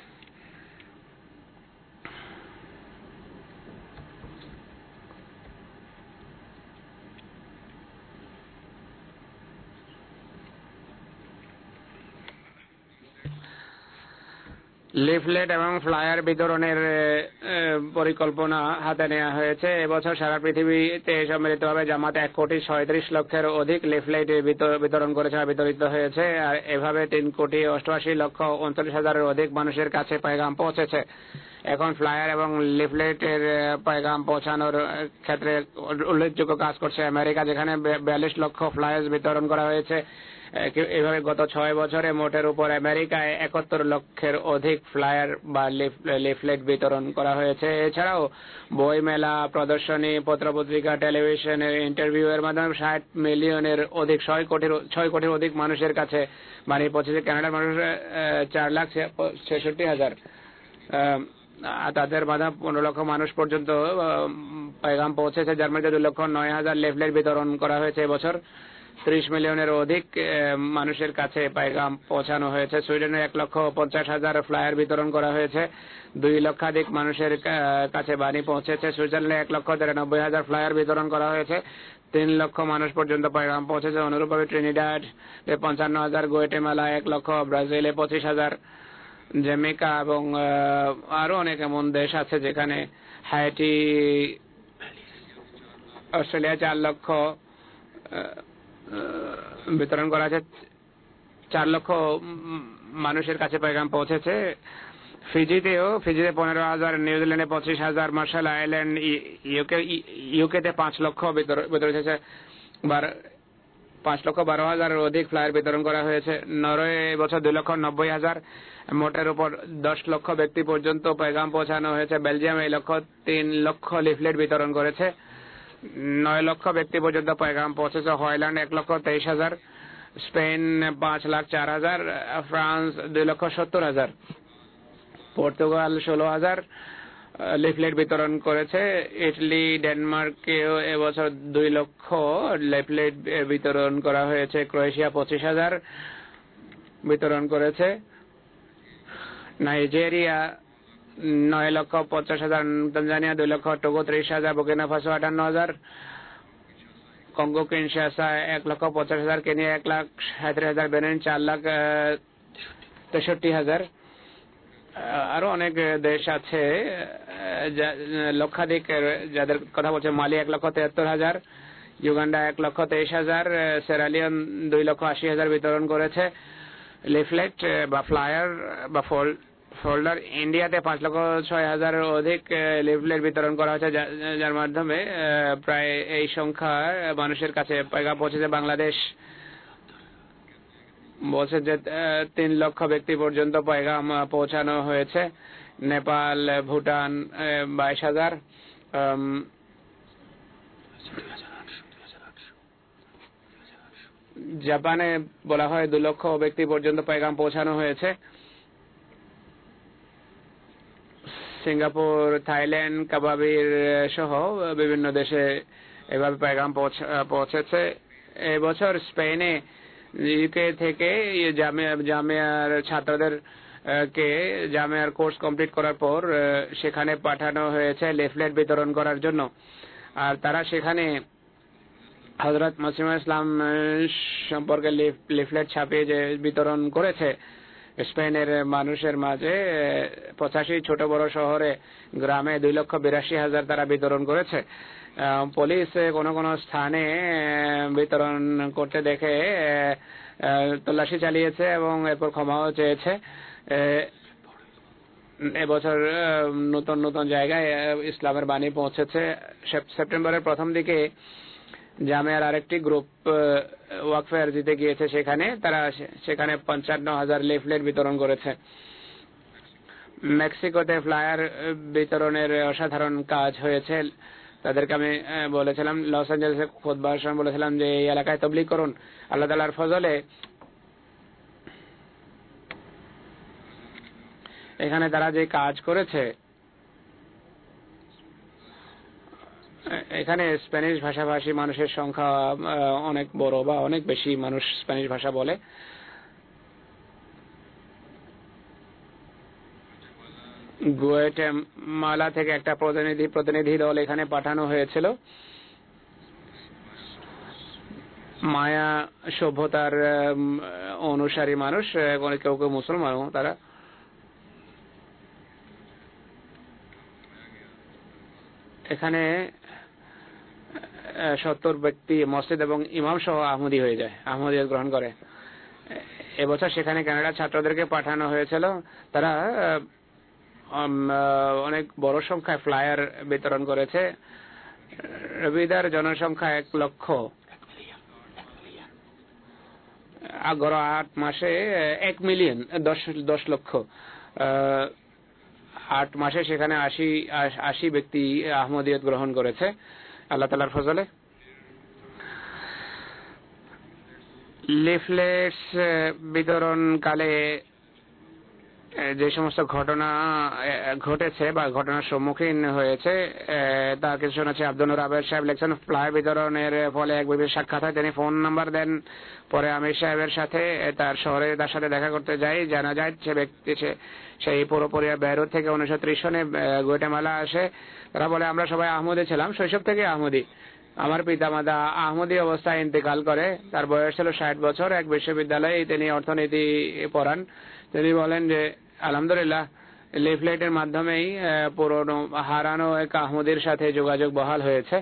লিফলেট এবং ফ্লায়ার বিতরণের পরিকল্পনা হাতে নেওয়া হয়েছে। এবছর সারা পৃথিবীতে সম্মিলিতভাবে জামাতে 1,37,00,000 অধিক লিফলেট বিতরণ করেছে, বিতরিত হয়েছে। আর এভাবে 3,88,39,000 অধিক মানুষের কাছে পয়গাম পৌঁছেছে। এখন ফ্লায়ার এবং লিফলেটের পয়গাম পৌঁছানোর ক্ষেত্রে উল্লেখযোগ্য কাজ করছে আমেরিকা, যেখানে 42 লক্ষ ফ্লায়ার্স বিতরণ করা হয়েছে। এভাবে গত 6 বছরে মোটের উপর আমেরিকায় 71 লক্ষের অধিক ফ্লায়ার বা লিফলেট বিতরণ করা হয়েছে। এছাড়াও বই মেলা, প্রদর্শনী, পত্রপত্রিকা, টেলিভিশনের ইন্টারভিউ এর মাধ্যমে 60 মিলিয়নের অধিক 6 কোটির অধিক মানুষের কাছে বাণী পৌঁছেছে। কানাডার মানুষ 4,66,000, তাদের বাধা 15 লক্ষ মানুষ পর্যন্ত পয়গাম পৌঁছেছে। জার্মানিতে 2,09,000 লিফলেট বিতরণ করা হয়েছে এবছর। 30 মিলিয়নের অধিক মানুষের কাছে পয়গাম পৌঁছানো হয়েছে। সুইডেনে 1,50,000 ফ্লায়ার বিতরণ করা হয়েছে। 2 লক্ষাধিক মানুষের কাছে বাণী পৌঁছেছে। সুইজারল্যান্ডে 1,93,000 ফ্লায়ার বিতরণ করা হয়েছে। 3 লক্ষ মানুষ পর্যন্ত পয়গাম পৌঁছেছে। অনুরূপভাবে ট্রিনিডাড 55,000, গুয়েটেমালা 1 লক্ষ, ব্রাজিলে 25,000, জ্যামাইকা এবং আরো অনেক এমন দেশ আছে যেখানে, হাইটি, অস্ট্রেলিয়া 4 লক্ষ বিতরণ করা আছে। 4 লক্ষ মানুষের কাছে পয়গাম পৌঁছেছে। ফিজিতে 15,000, নিউজিল্যান্ডে 25,000, মার্শাল আইল্যান্ড, ইউকেতে 5 লক্ষ বিতরিত হয়েছে। 5,12,000 অধিক ফ্লায়ার বিতরণ করা হয়েছে। নরওয়ে এবছর 2,90,000 মোটের উপর 10 লক্ষ ব্যক্তি পর্যন্ত পেগাম পৌঁছানো হয়েছে। বেলজিয়াম 3 লক্ষ লিফলেট বিতরণ করেছে। 9 লক্ষ ব্যক্তি পর্যন্ত পেগাম পৌঁছেছে। Holland 1,23,000, Spain 5,04,000, France 2,70,000, Portugal 16,000 leaflet বিতরণ করেছে। ইটালি, ডেনমার্কেও এবছর 2 লক্ষ লিফলেট বিতরণ করা হয়েছে। ক্রোয়েশিয়া 25,000 বিতরণ করেছে। Nigeria 9,50,000, Tanzania 2 lakh, Togo 30,000, Burkina Faso 58,000, Congo Kinshasa 1,50,000, Kenya 1,37,000, Benin 4,63,000। আরো অনেক দেশ আছে লক্ষাধিক যাদের কথা বলছে। মালি 1,73,000, ইউগান্ডা 1,23,000, সেরালিয়ন 2,80,000 বিতরণ করেছে লিফলেট বা ফ্লায়ার বা ফোল্ডার। ইন্ডিয়াতে 5,06,000 অধিক লিফলেট বিতরণ করা হয়েছে, যার মাধ্যমে প্রায় এই সংখ্যা মানুষের কাছে পেগাম পৌঁছেছে। বাংলাদেশ বলছে যে 3 লক্ষ ব্যক্তি পর্যন্ত পেগাম পৌঁছানো হয়েছে। নেপাল, ভুটান 22,000, জাপানে বলা হয় 2 লক্ষ ব্যক্তি পর্যন্ত পেগাম পৌঁছানো হয়েছে। সিঙ্গাপুর, থাইল্যান্ড, কাবাবির সহ বিভিন্ন দেশে এভাবে পেগাম পৌঁছেছে। এবছর স্পেনে ইউকে থেকে জামিয়ার ছাত্রদের কে জামিয়ার কোর্স কমপ্লিট করার পর সেখানে পাঠানো হয়েছে লিফলেট বিতরণ করার জন্য। আর তারা সেখানে হযরত মুসলিম ইসলাম সম্পর্কে লিফলেট ছাপিয়ে যে বিতরণ করেছে স্পেনের মানুষের মাঝে। 85 ছোট বড় শহরে, গ্রামে 2,82,000 তারা বিতরণ করেছে। পুলিশ কোন কোন স্থানে বিতরণ করতে দেখে তল্লাশি চালিয়েছে এবং এরপর ক্ষমাও চেয়েছে। এবছর নতুন নতুন জায়গায় ইসলামের বাণী পৌঁছেছে। সেপ্টেম্বরের প্রথম দিকে জামিয়ার আরেকটি গ্রুপ ওয়াকফেয়ার দিতে গিয়েছে, সেখানে 55,000 লিফলেট বিতরণ করেছে। মেক্সিকোতে ফ্লায়ার বিতরণের অসাধারণ কাজ হয়েছে। তাদেরকে আমি বলেছিলাম, লস অ্যাঞ্জেলেসে খুতবার সময় বলেছিলাম যে এই এলাকায় তাবলীগ করুন। আল্লাহ তাআলার ফজলে এখানে তারা যে কাজ করেছে, এখানে স্প্যানিশ ভাষাভাষী মানুষের সংখ্যা অনেক বড় বা অনেক বেশি মানুষ স্প্যানিশ ভাষা বলে। গুয়েটেমালা থেকে একটা প্রতিনিধি দল এখানে পাঠানো হয়েছিল। মায়া সভ্যতার অনুসারী মানুষ, কেউ কেউ মুসলমান, তারা এখানে 70 ব্যক্তি মসজিদ এবং ইমাম সহ আহমদী হয়ে যায়, আহমদিয়ত গ্রহণ করে। এবছর সেখানে কানাডার ছাত্রদেরকে পাঠানো হয়েছিল। তারা অনেক বড় সংখ্যায় ফ্লায়ার বিতরণ করেছে। রবিদার জনসংখ্যা 1 লক্ষ। গড় 8 মাসে 1 মিলিয়ন 10 লক্ষ। 8 মাসে সেখানে 80 ব্যক্তি আহমদিয়ত গ্রহণ করেছে আল্লাহ তাআলার ফজলে। লিফলেটস বিতরণকালে যে সমস্ত ঘটনা ঘটেছে বা ঘটনার সম্মুখীন হয়েছে তা কিছু শোনাচ্ছে। আব্দুল নূর আবেদ সাহেব লিখছেন, ফ্লায়ার বিতরণের ফলে এক ব্যক্তির সাক্ষাৎ হয়। তিনি ফোন নাম্বার দেন। পরে আমির সাহেবের সাথে তার সাথে দেখা করতে যাই। জানা যায় সে ব্যক্তি সেই পুরোপুরি বেরুত থেকে 1930 সনে গুয়েটেমালা আসে। তারা বলে, আমরা সবাই আহমদী ছিলাম, শৈশব থেকে আহমদী। আমার পিতামাতা আহমদী অবস্থায় ইন্তেকাল করে। তার বয়স ছিল 60 বছর। এক বিশ্ববিদ্যালয়ে তিনি অর্থনীতি পড়ান। তিনি বলেন যে আলহামদুলিল্লাহ, লিফলেটের মাধ্যমেই পুরনো হারানো এক আহমদীর সাথে যোগাযোগ বহাল হয়েছে।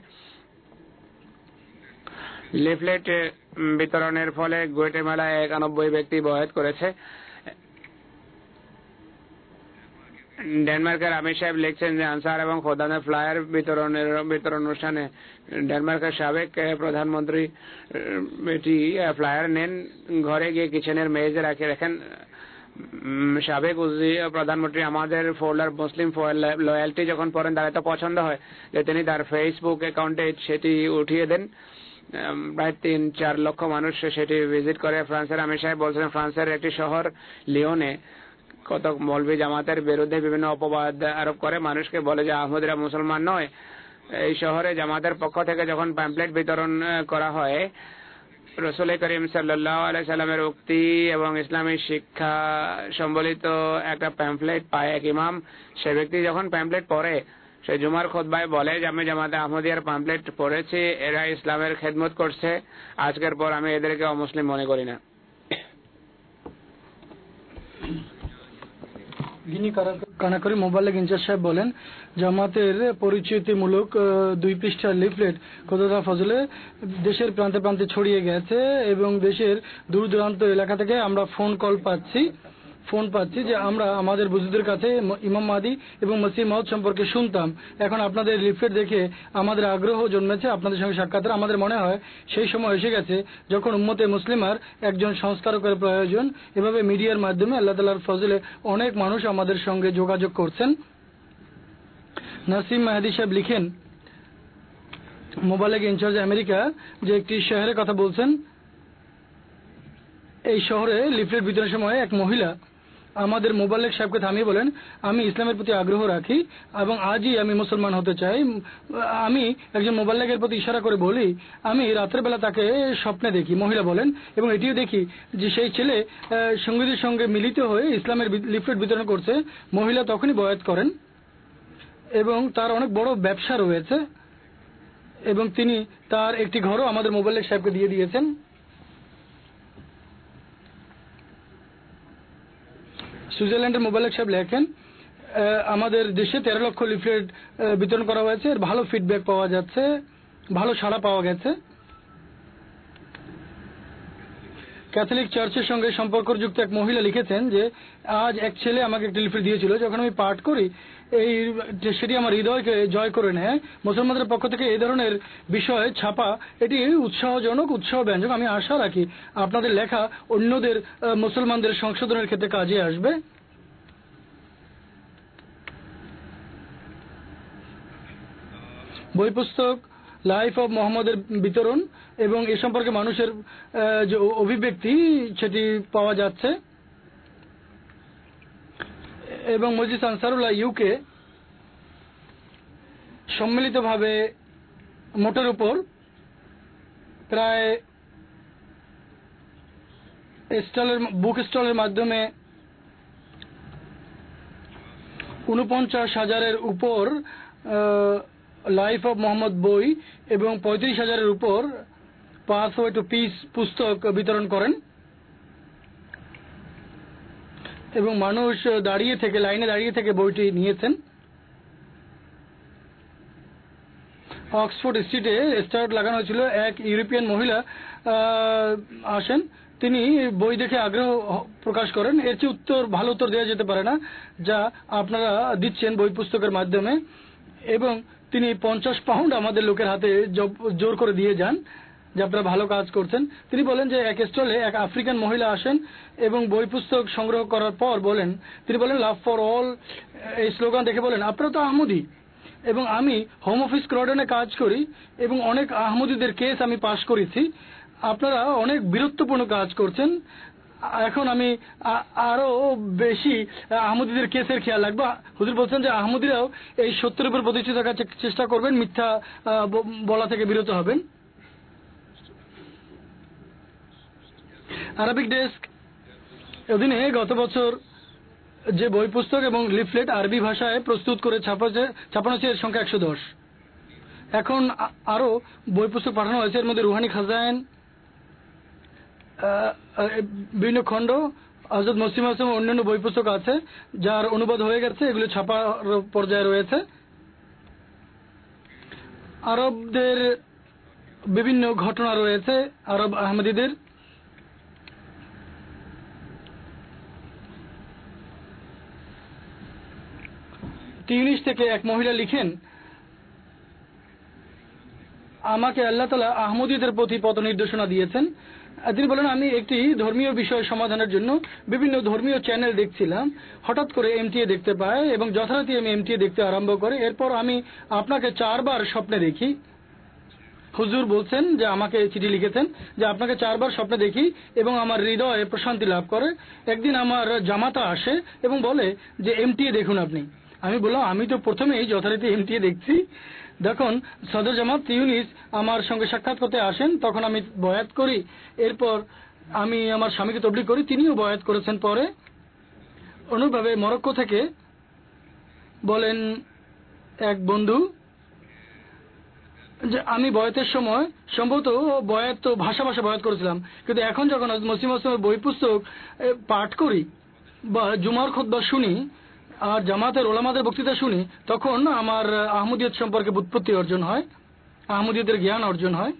লিফলেট বিতরণের ফলে গুয়েটেমালায় 91 ব্যক্তি বয়াত করেছে। ডেনমার্কের আমির সাহেব লিখছেন যে আনসার এবং খোদানের ফ্লায়ার বিতরণ অনুষ্ঠানে ডেনমার্কের সাবেক প্রধানমন্ত্রী এটি ফ্লায়ার নেন, ঘরে গিয়ে কিচেনের মেজে রাখেন। সাবেক প্রধানমন্ত্রী আমাদের ফোল্ডার মুসলিম লয়ালটি যখন পড়েন তার এত পছন্দ হয় যে তিনি তার ফেসবুক অ্যাকাউন্টে সেটি উঠিয়ে দেন। প্রায় 3-4 লক্ষ মানুষ সেটি ভিজিট করে। ফ্রান্সের আমির সাহেব বলছেন ফ্রান্সের একটি শহর লিওনে কত মৌলভী জামাতের বিরুদ্ধে বিভিন্ন অপবাদ আরোপ করে, মানুষকে বলে যে আহমদীরা মুসলমান নয়। এই শহরে জামাতের পক্ষ থেকে যখন প্যাম্পলেট বিতরণ করা হয়, রাসূল করিম সাল্লাল্লাহু আলাইহি সাল্লামের উক্তি এবং ইসলামী শিক্ষা সম্বলিত একটা প্যাম্পলেট পায় এক ইমাম। সে ব্যক্তি যখন প্যাম্পলেট পড়ে সে জুমার খুতবায় বলে যে আমি জামাতে আহমদিয়ার প্যাম্পলেট পড়েছি, এরা ইসলামের খেদমত করছে, আজকের পর আমি এদেরকে অমুসলিম মনে করি না।
গিনি কানাকরি মোবাল্লেগ ইনচার্জ সাহেব বলেন জামাতের পরিচিতিমূলক 2 পৃষ্ঠার লিফলেট কতটা ফজলে দেশের প্রান্তে প্রান্তে ছড়িয়ে গেছে এবং দেশের দূর দূরান্ত এলাকা থেকে আমরা ফোন পাচ্ছি যে আমরা আমাদের বুজুর্গদের কাছে ইমাম মাহদী এবং মসিহ মাউদ সম্পর্কে শুনতাম। এখন আপনাদের লিফলেট দেখে আমাদের আগ্রহ জন্মেছে আপনাদের সঙ্গে সাক্ষাতের। আমাদের মনে হয় সেই সময় এসে গেছে যখন উম্মতে মুসলিমার একজন সংস্কারকের প্রয়োজন। এভাবে মিডিয়ার মাধ্যমে আল্লাহ তাআলার ফজলে অনেক মানুষ আমাদের সঙ্গে যোগাযোগ করছেন। নাসিম মাহদী সাহেব লিখেন মোবালেগ ইনচার্জ আমেরিকা যে একটি শহরের কথা বলছেন। এই শহরে লিফলেট বিতরণের সময় এক মহিলা আমাদের মোবাল্লেগ সাহেবকে থামিয়ে বলেন আমি ইসলামের প্রতি আগ্রহ রাখি এবং আজই আমি মুসলমান হতে চাই। আমি একজন মোবাল্লেগের প্রতি ইশারা করে বলি আমি রাতের বেলা তাকে স্বপ্নে দেখি, মহিলা বলেন, এবং এটিও দেখি যে সেই ছেলে সঙ্গীদের সঙ্গে মিলিত হয়ে ইসলামের লিফলেট বিতরণ করছে। মহিলা তখনই বয়াত করেন এবং তার অনেক বড় ব্যবসা রয়েছে এবং তিনি তার একটি ঘরও আমাদের মোবাল্লেগ সাহেবকে দিয়ে দিয়েছেন। সুইজারল্যান্ডের মোবাল্লেগ সাহেব লেখেন আমাদের দেশে 13 লক্ষ লিফলেট বিতরণ করা হয়েছে, এর ভালো ফিডব্যাক পাওয়া যাচ্ছে, ভালো সাড়া পাওয়া গেছে। ক্যাথলিক চার্চের সঙ্গে সম্পর্কযুক্ত এক মহিলা লিখেছেন যে আজ এক ছেলে আমাকে একটা লিফলেট দিয়েছিল, যখন আমি পাঠ করি সেটি আমার হৃদয়কে জয় করে নেয়। মুসলমানদের পক্ষ থেকে এই ধরনের বিষয় ছাপা এটি উৎসাহজনক, উৎসাহব্যঞ্জক। আমি আশা রাখি আপনাদের লেখা অন্যদের মুসলমানদের সংশোধনের ক্ষেত্রে কাজে আসবে। বই পুস্তক লাইফ অব মোহাম্মদের বিতরণ এবং এ সম্পর্কে মানুষের যে অভিব্যক্তি সেটি পাওয়া যাচ্ছে এবং মজলিস আনসারুল্লাহ ইউকে সম্মিলিতভাবে মোটের উপর প্রায় বুক স্টলের মাধ্যমে 49,000-এর উপর লাইফ অব মোহাম্মদ বই এবং 35,000-এর উপর পাথওয়ে টু পিস পুস্তক বিতরণ করেন এবং মানুষ লাইনে দাঁড়িয়ে থেকে বইটি নিয়েছেন। অক্সফোর্ড স্ট্রিটে স্টার্ট লাগানো হয়েছিল, এক ইউরোপিয়ান মহিলা আসেন, তিনি বই দেখে আগ্রহ প্রকাশ করেন। এর চেয়ে ভালো উত্তর দেওয়া যেতে পারে না যা আপনারা দিচ্ছেন বই পুস্তকের মাধ্যমে, এবং তিনি 50 পাউন্ড আমাদের লোকের হাতে জোর করে দিয়ে যান যে আপনারা ভালো কাজ করছেন। তিনি বলেন যে এক স্টলে এক আফ্রিকান মহিলা আসেন এবং বই পুস্তক সংগ্রহ করার পর তিনি বলেন লাভ ফর অল এই স্লোগান দেখে বলেন আপনারা তো আহমদী এবং আমি হোম অফিস ক্রডনে কাজ করি এবং অনেক আহমদীদের কেস আমি পাশ করেছি, আপনারা অনেক বীরত্বপূর্ণ কাজ করছেন, এখন আমি আরো বেশি আহমদীদের কেসের খেয়াল রাখবো। হুজুর বলছেন যে আহমদীরাও এই সত্যের উপর প্রতিষ্ঠিত থাকার চেষ্টা করবেন, মিথ্যা বলা থেকে বিরত হবেন। আরবিক ডেস্ক অধীনে গত বছর যে বই পুস্তক এবং লিফলেট আরবি ভাষায় প্রস্তুত করে ছাপানো হয়েছে এর সংখ্যা 110। এখন আরো বই পুস্তক পাঠানো হয়েছে, এর মধ্যে রুহানি খাজাইন, বিভিন্ন খণ্ড, হযরত মসিহ মাউদ অন্যান্য বই পুস্তক আছে যার অনুবাদ হয়ে গেছে, এগুলো ছাপার পর্যায়ে রয়েছে। আরবদের বিভিন্ন ঘটনা রয়েছে, আরব আহমদীদের। তিউনিস থেকে এক মহিলা লিখেন, আমাকে আল্লাহ তাআলা আহমদীয়দের প্রতি পথ নির্দেশনা দিয়েছেন। তিনি বলেন, আমি একটি ধর্মীয় বিষয় সমাধানের জন্য বিভিন্ন ধর্মীয় চ্যানেল দেখছিলাম, হঠাৎ করে এমটিএ দেখতে পাই এবং যথারীতি আমি এমটিএ দেখতে আরম্ভ করি। এরপর আমি আপনাকে 4 বার স্বপ্নে দেখি। হুজুর বলছেন যে আমাকে চিঠি লিখেছেন যে আপনাকে 4 বার স্বপ্নে দেখি এবং আমার হৃদয়ে প্রশান্তি লাভ করে। একদিন আমার জামাতা আসে এবং বলে যে এমটিএ দেখুন আপনি। আমি বললাম, আমি তো প্রথমেই যথারীতি এমটিএ দেখছি। দেখুন, সদর জামাত তিউনিস আমার সঙ্গে সাক্ষাৎ করতে আসেন, তখন আমি বয়াত করি। এরপর আমি আমার স্বামীকে তবলিগ করি, তিনিও বয়াত করেছেন পরে। অনুরূপভাবে মরক্কো থেকে বলেন এক বন্ধু যে আমি বয়াতের সময় সম্ভবত বয়াত তো ভাষা বয়াত করেছিলাম, কিন্তু এখন যখন মসিহ মাসুমের বই পুস্তক পাঠ করি বা জুমার খুতবা শুনি আর জামাতের ওলামাদের বক্তৃতা শুনি, তখন আমার আহমদিয়ত সম্পর্কে ব্যুৎপত্তি অর্জন হয়, আহমদিয়তের জ্ঞান অর্জন হয়।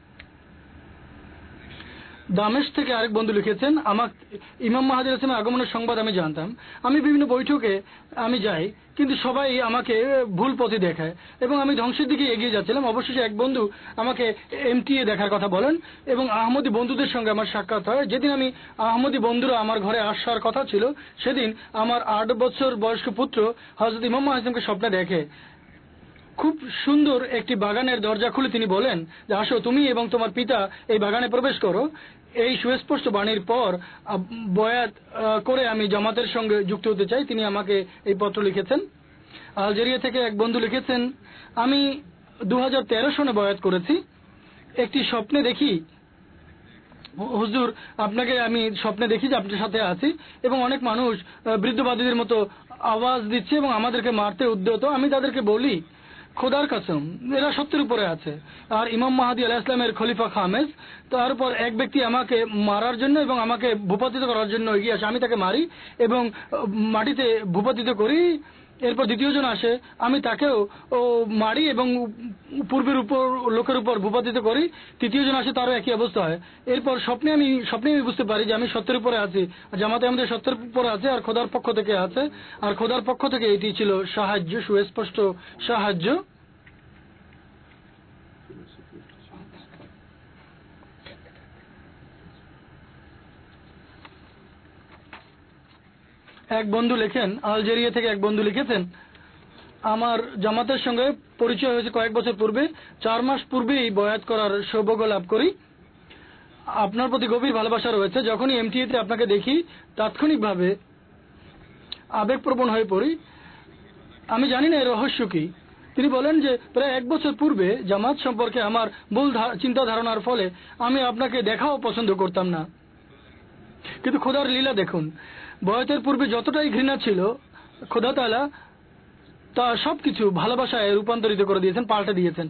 দামেশ থেকে আরেক বন্ধু লিখেছেন, ইমাম মাহাদি আলাইহিস আগমনের সংবাদ আমি জানতাম। আমি বিভিন্ন বৈঠকে আমি যাই, কিন্তু সবাই আমাকে ভুল পথে দেখায় এবং আমি ধ্বংসের দিকে এগিয়ে যাচ্ছিলাম। অবশেষে এক বন্ধু আমাকে এমটিএ দেখার কথা বলেন এবং আহমদি বন্ধুদের সঙ্গে আমার সাক্ষাৎ হয়। যেদিন আমি আহমদি বন্ধুরা আমার ঘরে আসার কথা ছিল, সেদিন আমার 8 বছর বয়স্ক পুত্র হযরত ইমাম মাহাদিকে স্বপ্নে দেখে। খুব সুন্দর একটি বাগানের দরজা খুলে তিনি বলেন যে আসো তুমি এবং তোমার পিতা এই বাগানে প্রবেশ করো। এই সুস্পষ্ট বাণীর পর বয়াত করে আমি জামাতের সঙ্গে যুক্ত হতে চাই। তিনি আমাকে এই পত্র লিখেছেন। আলজেরিয়া থেকে এক বন্ধু লিখেছেন, আমি 2013 সনে বয়াত করেছি। একটি স্বপ্নে দেখি, হুজুর আপনাকে আমি স্বপ্নে দেখি যে আপনার সাথে আছি এবং অনেক মানুষ বৃদ্ধবাদীদের মতো আওয়াজ দিচ্ছে এবং আমাদেরকে মারতে উদ্যত। আমি তাদেরকে বলি, খোদার কসম এরা সত্যের উপরে আছে। আর ইমাম মাহাদি আলাইহিস সালামের খলিফা খামেস, তারপর এক ব্যক্তি আমাকে মারার জন্য এবং আমাকে ভূপাতিত করার জন্য এগিয়ে আসে। আমি তাকে মারি এবং মাটিতে ভূপাতিত করি। এরপর দ্বিতীয় জন আসে, আমি তাকেও মারি এবং পূর্বের উপর লোকের উপর ভূপাতিত করি। তৃতীয় জন আসে, তারও একই অবস্থা হয়। এরপর স্বপ্নে আমি বুঝতে পারি যে আমি সত্যের উপরে আছি, জামাতে আমাদের সত্যের উপরে আছে আর খোদার পক্ষ থেকে আছে। আর খোদার পক্ষ থেকে এটি ছিল সাহায্য, সুস্পষ্ট সাহায্য। এক বন্ধু লেখেন, আলজেরিয়া থেকে এক বন্ধু লিখেছেন, আমার জামাতের সঙ্গে পরিচয় হয়েছে কয়েক বছর পূর্বে। 4 মাস পূর্বেই বয়াত করার সৌভাগ্য লাভ করি। আপনার প্রতি গভীর ভালোবাসা রয়েছে। যখনই এমটিএতে আপনাকে দেখি তাৎক্ষণিকভাবে আবেগপ্রবণ হয়ে পড়ি। আমি জানি না এর রহস্য কি। তিনি বলেন যে প্রায় 1 বছর পূর্বে জামাত সম্পর্কে আমার ভুল চিন্তা ধারণার ফলে আমি আপনাকে দেখাও পছন্দ করতাম না, কিন্তু খোদার লীলা দেখুন, বয়াতের পূর্বে যতটাই ঘৃণা ছিল, খোদা তাআলা তা সবকিছু ভালোবাসায় রূপান্তরিত করে দিয়েছেন, পাল্টে দিয়েছেন।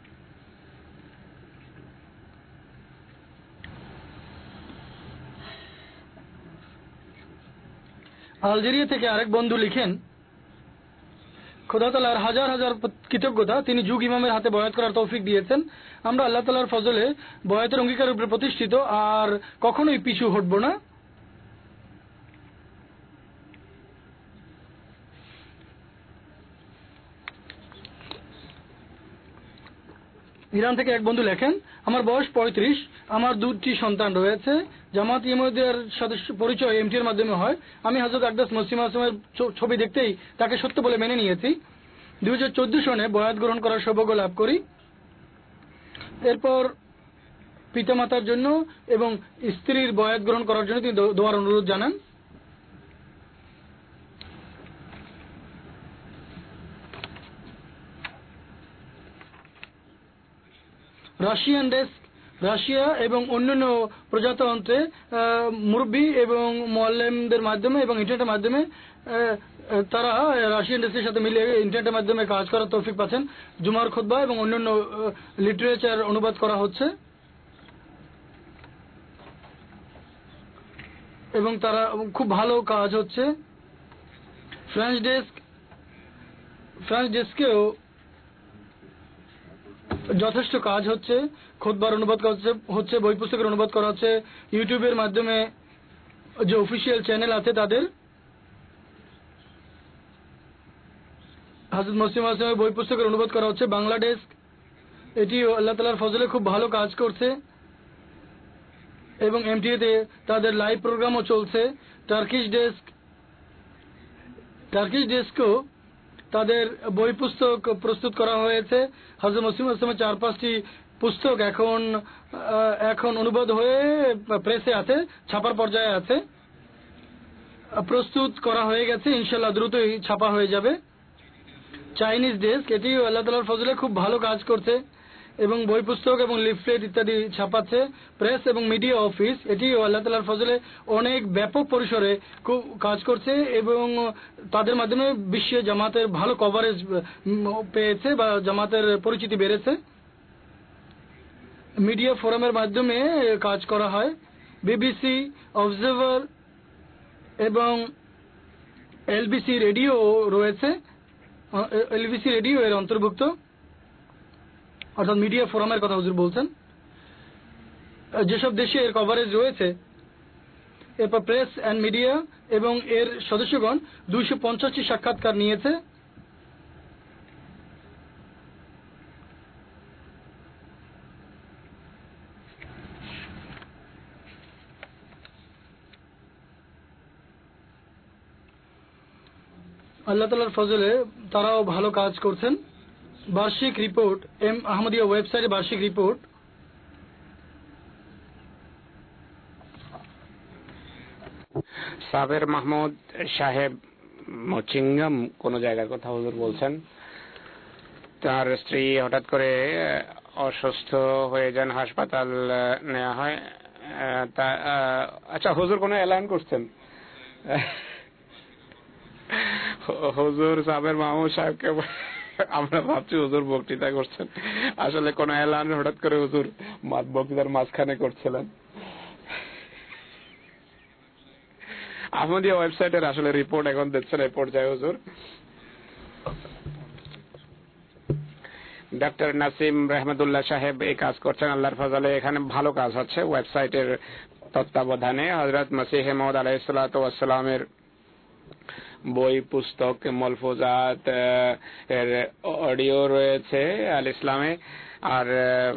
আলজেরিয়া থেকে আরেক বন্ধু লিখেন, খোদা তাআলার হাজার হাজার কৃতজ্ঞতা, তিনি যুগ ইমামের হাতে বয়াত করার তৌফিক দিয়েছেন। আমরা আল্লাহ তাআলার ফজলে বয়াতের অঙ্গীকারের উপরে প্রতিষ্ঠিত, আর কখনোই পিছু হটব না। ইরান থেকে এক বন্ধু লেখেন, আমার বয়স 35, আমার 2টি সন্তান রয়েছে। জামাত ইমামদের সাথে পরিচয় এমটিএর মাধ্যমে হয়। আমি হযরত আকদাস মসিহ মাসুমের ছবি দেখতেই তাকে সত্য বলে মেনে নিয়েছি। 2014 সনে বয়াত গ্রহণ করার সৌভাগ্য লাভ করি। এরপর পিতামাতার জন্য এবং স্ত্রীর বয়াত গ্রহণ করার জন্য তিনি দোয়ার অনুরোধ জানান। রাশিয়ান ডেস্ক, রাশিয়া এবং অন্যান্য প্রজাতন্ত্রে মুরব্বী এবং মোয়াল্লেমদের মাধ্যমে এবং ইন্টারনেটের মাধ্যমে তারা রাশিয়ান ডেস্কের সাথে মিলে ইন্টারনেটের মাধ্যমে কাজ করার তৌফিক পাচ্ছেন। জুমার খুতবা এবং অন্যান্য লিটারেচার অনুবাদ করা হচ্ছে এবং তারা খুব ভালো কাজ হচ্ছে। ফ্রেঞ্চ ডেস্কেও যথেষ্ট কাজ হচ্ছে, খুতবার অনুবাদ হচ্ছে, বই পুস্তকের অনুবাদ করা হচ্ছে, ইউটিউবের মাধ্যমে যে অফিসিয়াল চ্যানেল আছে তাদের। হযরত মসিহ মাসুমের বই পুস্তকের অনুবাদ করা হচ্ছে। বাংলাদেশ এটি আল্লাহ তাআলার ফজলে খুব ভালো কাজ করছে এবং এমটিএ তে তাদের লাইভ প্রোগ্রামও চলছে। টার্কিশ ডেস্কও তাদের বই পুস্তক প্রস্তুত করা হয়েছে। হযরত মসিহ মাসুমের 4-5টি পুস্তক এখন অনুবাদ হয়ে প্রেসে আছে, ছাপার পর্যায়ে আছে, প্রস্তুত করা হয়ে গেছে, ইনশাআল্লাহ দ্রুতই ছাপা হয়ে যাবে। চাইনিজ ডেস্ক এটিও আল্লাহ তাআলার ফজলে খুব ভালো কাজ করছে এবং বই পুস্তক এবং লিফলেট ইত্যাদি ছাপাচ্ছে। প্রেস এবং মিডিয়া অফিস এটিও আল্লাহ তাআলার ফজলে অনেক ব্যাপক পরিসরে কাজ করছে এবং তাদের মাধ্যমে বিশ্বে জামাতের ভালো কভারেজ পেয়েছে বা জামাতের পরিচিতি বেড়েছে। মিডিয়া ফোরামের মাধ্যমে কাজ করা হয়। বিবিসি, অবজারভার এবং এলবিসি রেডিও রয়েছে, এলবিসি রেডিও এর অন্তর্ভুক্ত, অর্থাৎ মিডিয়া ফোরামের কথা হুজুর বলছেন। যেসব দেশে এর কভারেজ রয়েছে, এরপর প্রেস অ্যান্ড মিডিয়া এবং এর সদস্যগণ 250টি সাক্ষাৎকার নিয়েছে। আল্লাহ তাআলার ফজলে তারাও ভালো কাজ করছেন। বার্ষিক রিপোর্ট, আহমদিয়া ওয়েবসাইটে বার্ষিক রিপোর্ট।
সাবের মাহমুদ সাহেব মচিঙ্গাম কোন জায়গার কথা হুজুর বলছেন। তার স্ত্রী হঠাৎ করে অসুস্থ হয়ে যান, হাসপাতাল নেওয়া হয়। আচ্ছা, হুজুর কোনো এলান করছেন? হুজুর সাবের মাহমুদ সাহেবকে আমরা ভাবছি হুজুর বক্তৃতা করছেন, আসলে কোন এলান হঠাৎ করে হুজুর বক্তৃতার মাঝখানে করছিলেন। আহমদিয়া ওয়েবসাইটের আসলে রিপোর্ট এখন দিচ্ছেন এই পর্যায়ে হুজুর। ডক্টর নাসিম রহমতুল্লাহ সাহেব এই কাজ করছেন আল্লাহর ফজলে। এখানে ভালো কাজ হচ্ছে ওয়েবসাইটের তত্ত্বাবধানে। হযরত মসিহ মাউদ আলাইহিস সালাতু ওয়াস সালামের বই পুস্তক মলফুজাত এর অডিও রয়েছে আল ইসলামে, আর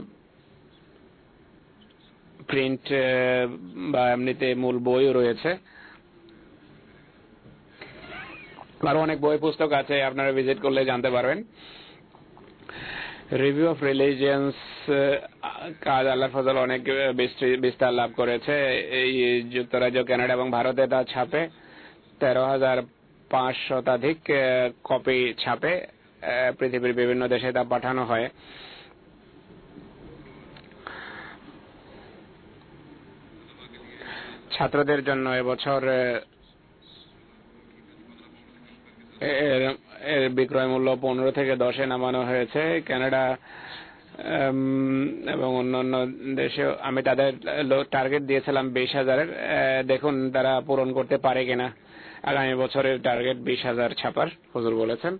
প্রিন্ট বা এমনিতে মূল বই রয়েছে। আরো অনেক বই পুস্তক আছে, আপনারা ভিজিট করলে জানতে পারবেন। রিভিউ অফ রিলিজিয়ন্স কাজ আল্লাহর ফজল অনেক বিস্তার লাভ করেছে। এই যুক্তরাজ্য, কানাডা এবং ভারতে তা ছাপে। 13,500 শতাধিক কপি ছাপে। পৃথিবীর বিভিন্ন দেশে তা পাঠানো হয়। ছাত্রদের জন্য এবছর এর বিক্রয় মূল্য 15 থেকে 10 নামানো হয়েছে। কানাডা এবং অন্যান্য দেশে আমি তাদের টার্গেট দিয়েছিলাম 20,000-এর। দেখুন তারা পূরণ করতে পারে কিনা। আগামী বছরের টার্গেট 20,000 ছাপার হুজুর বলেছেন।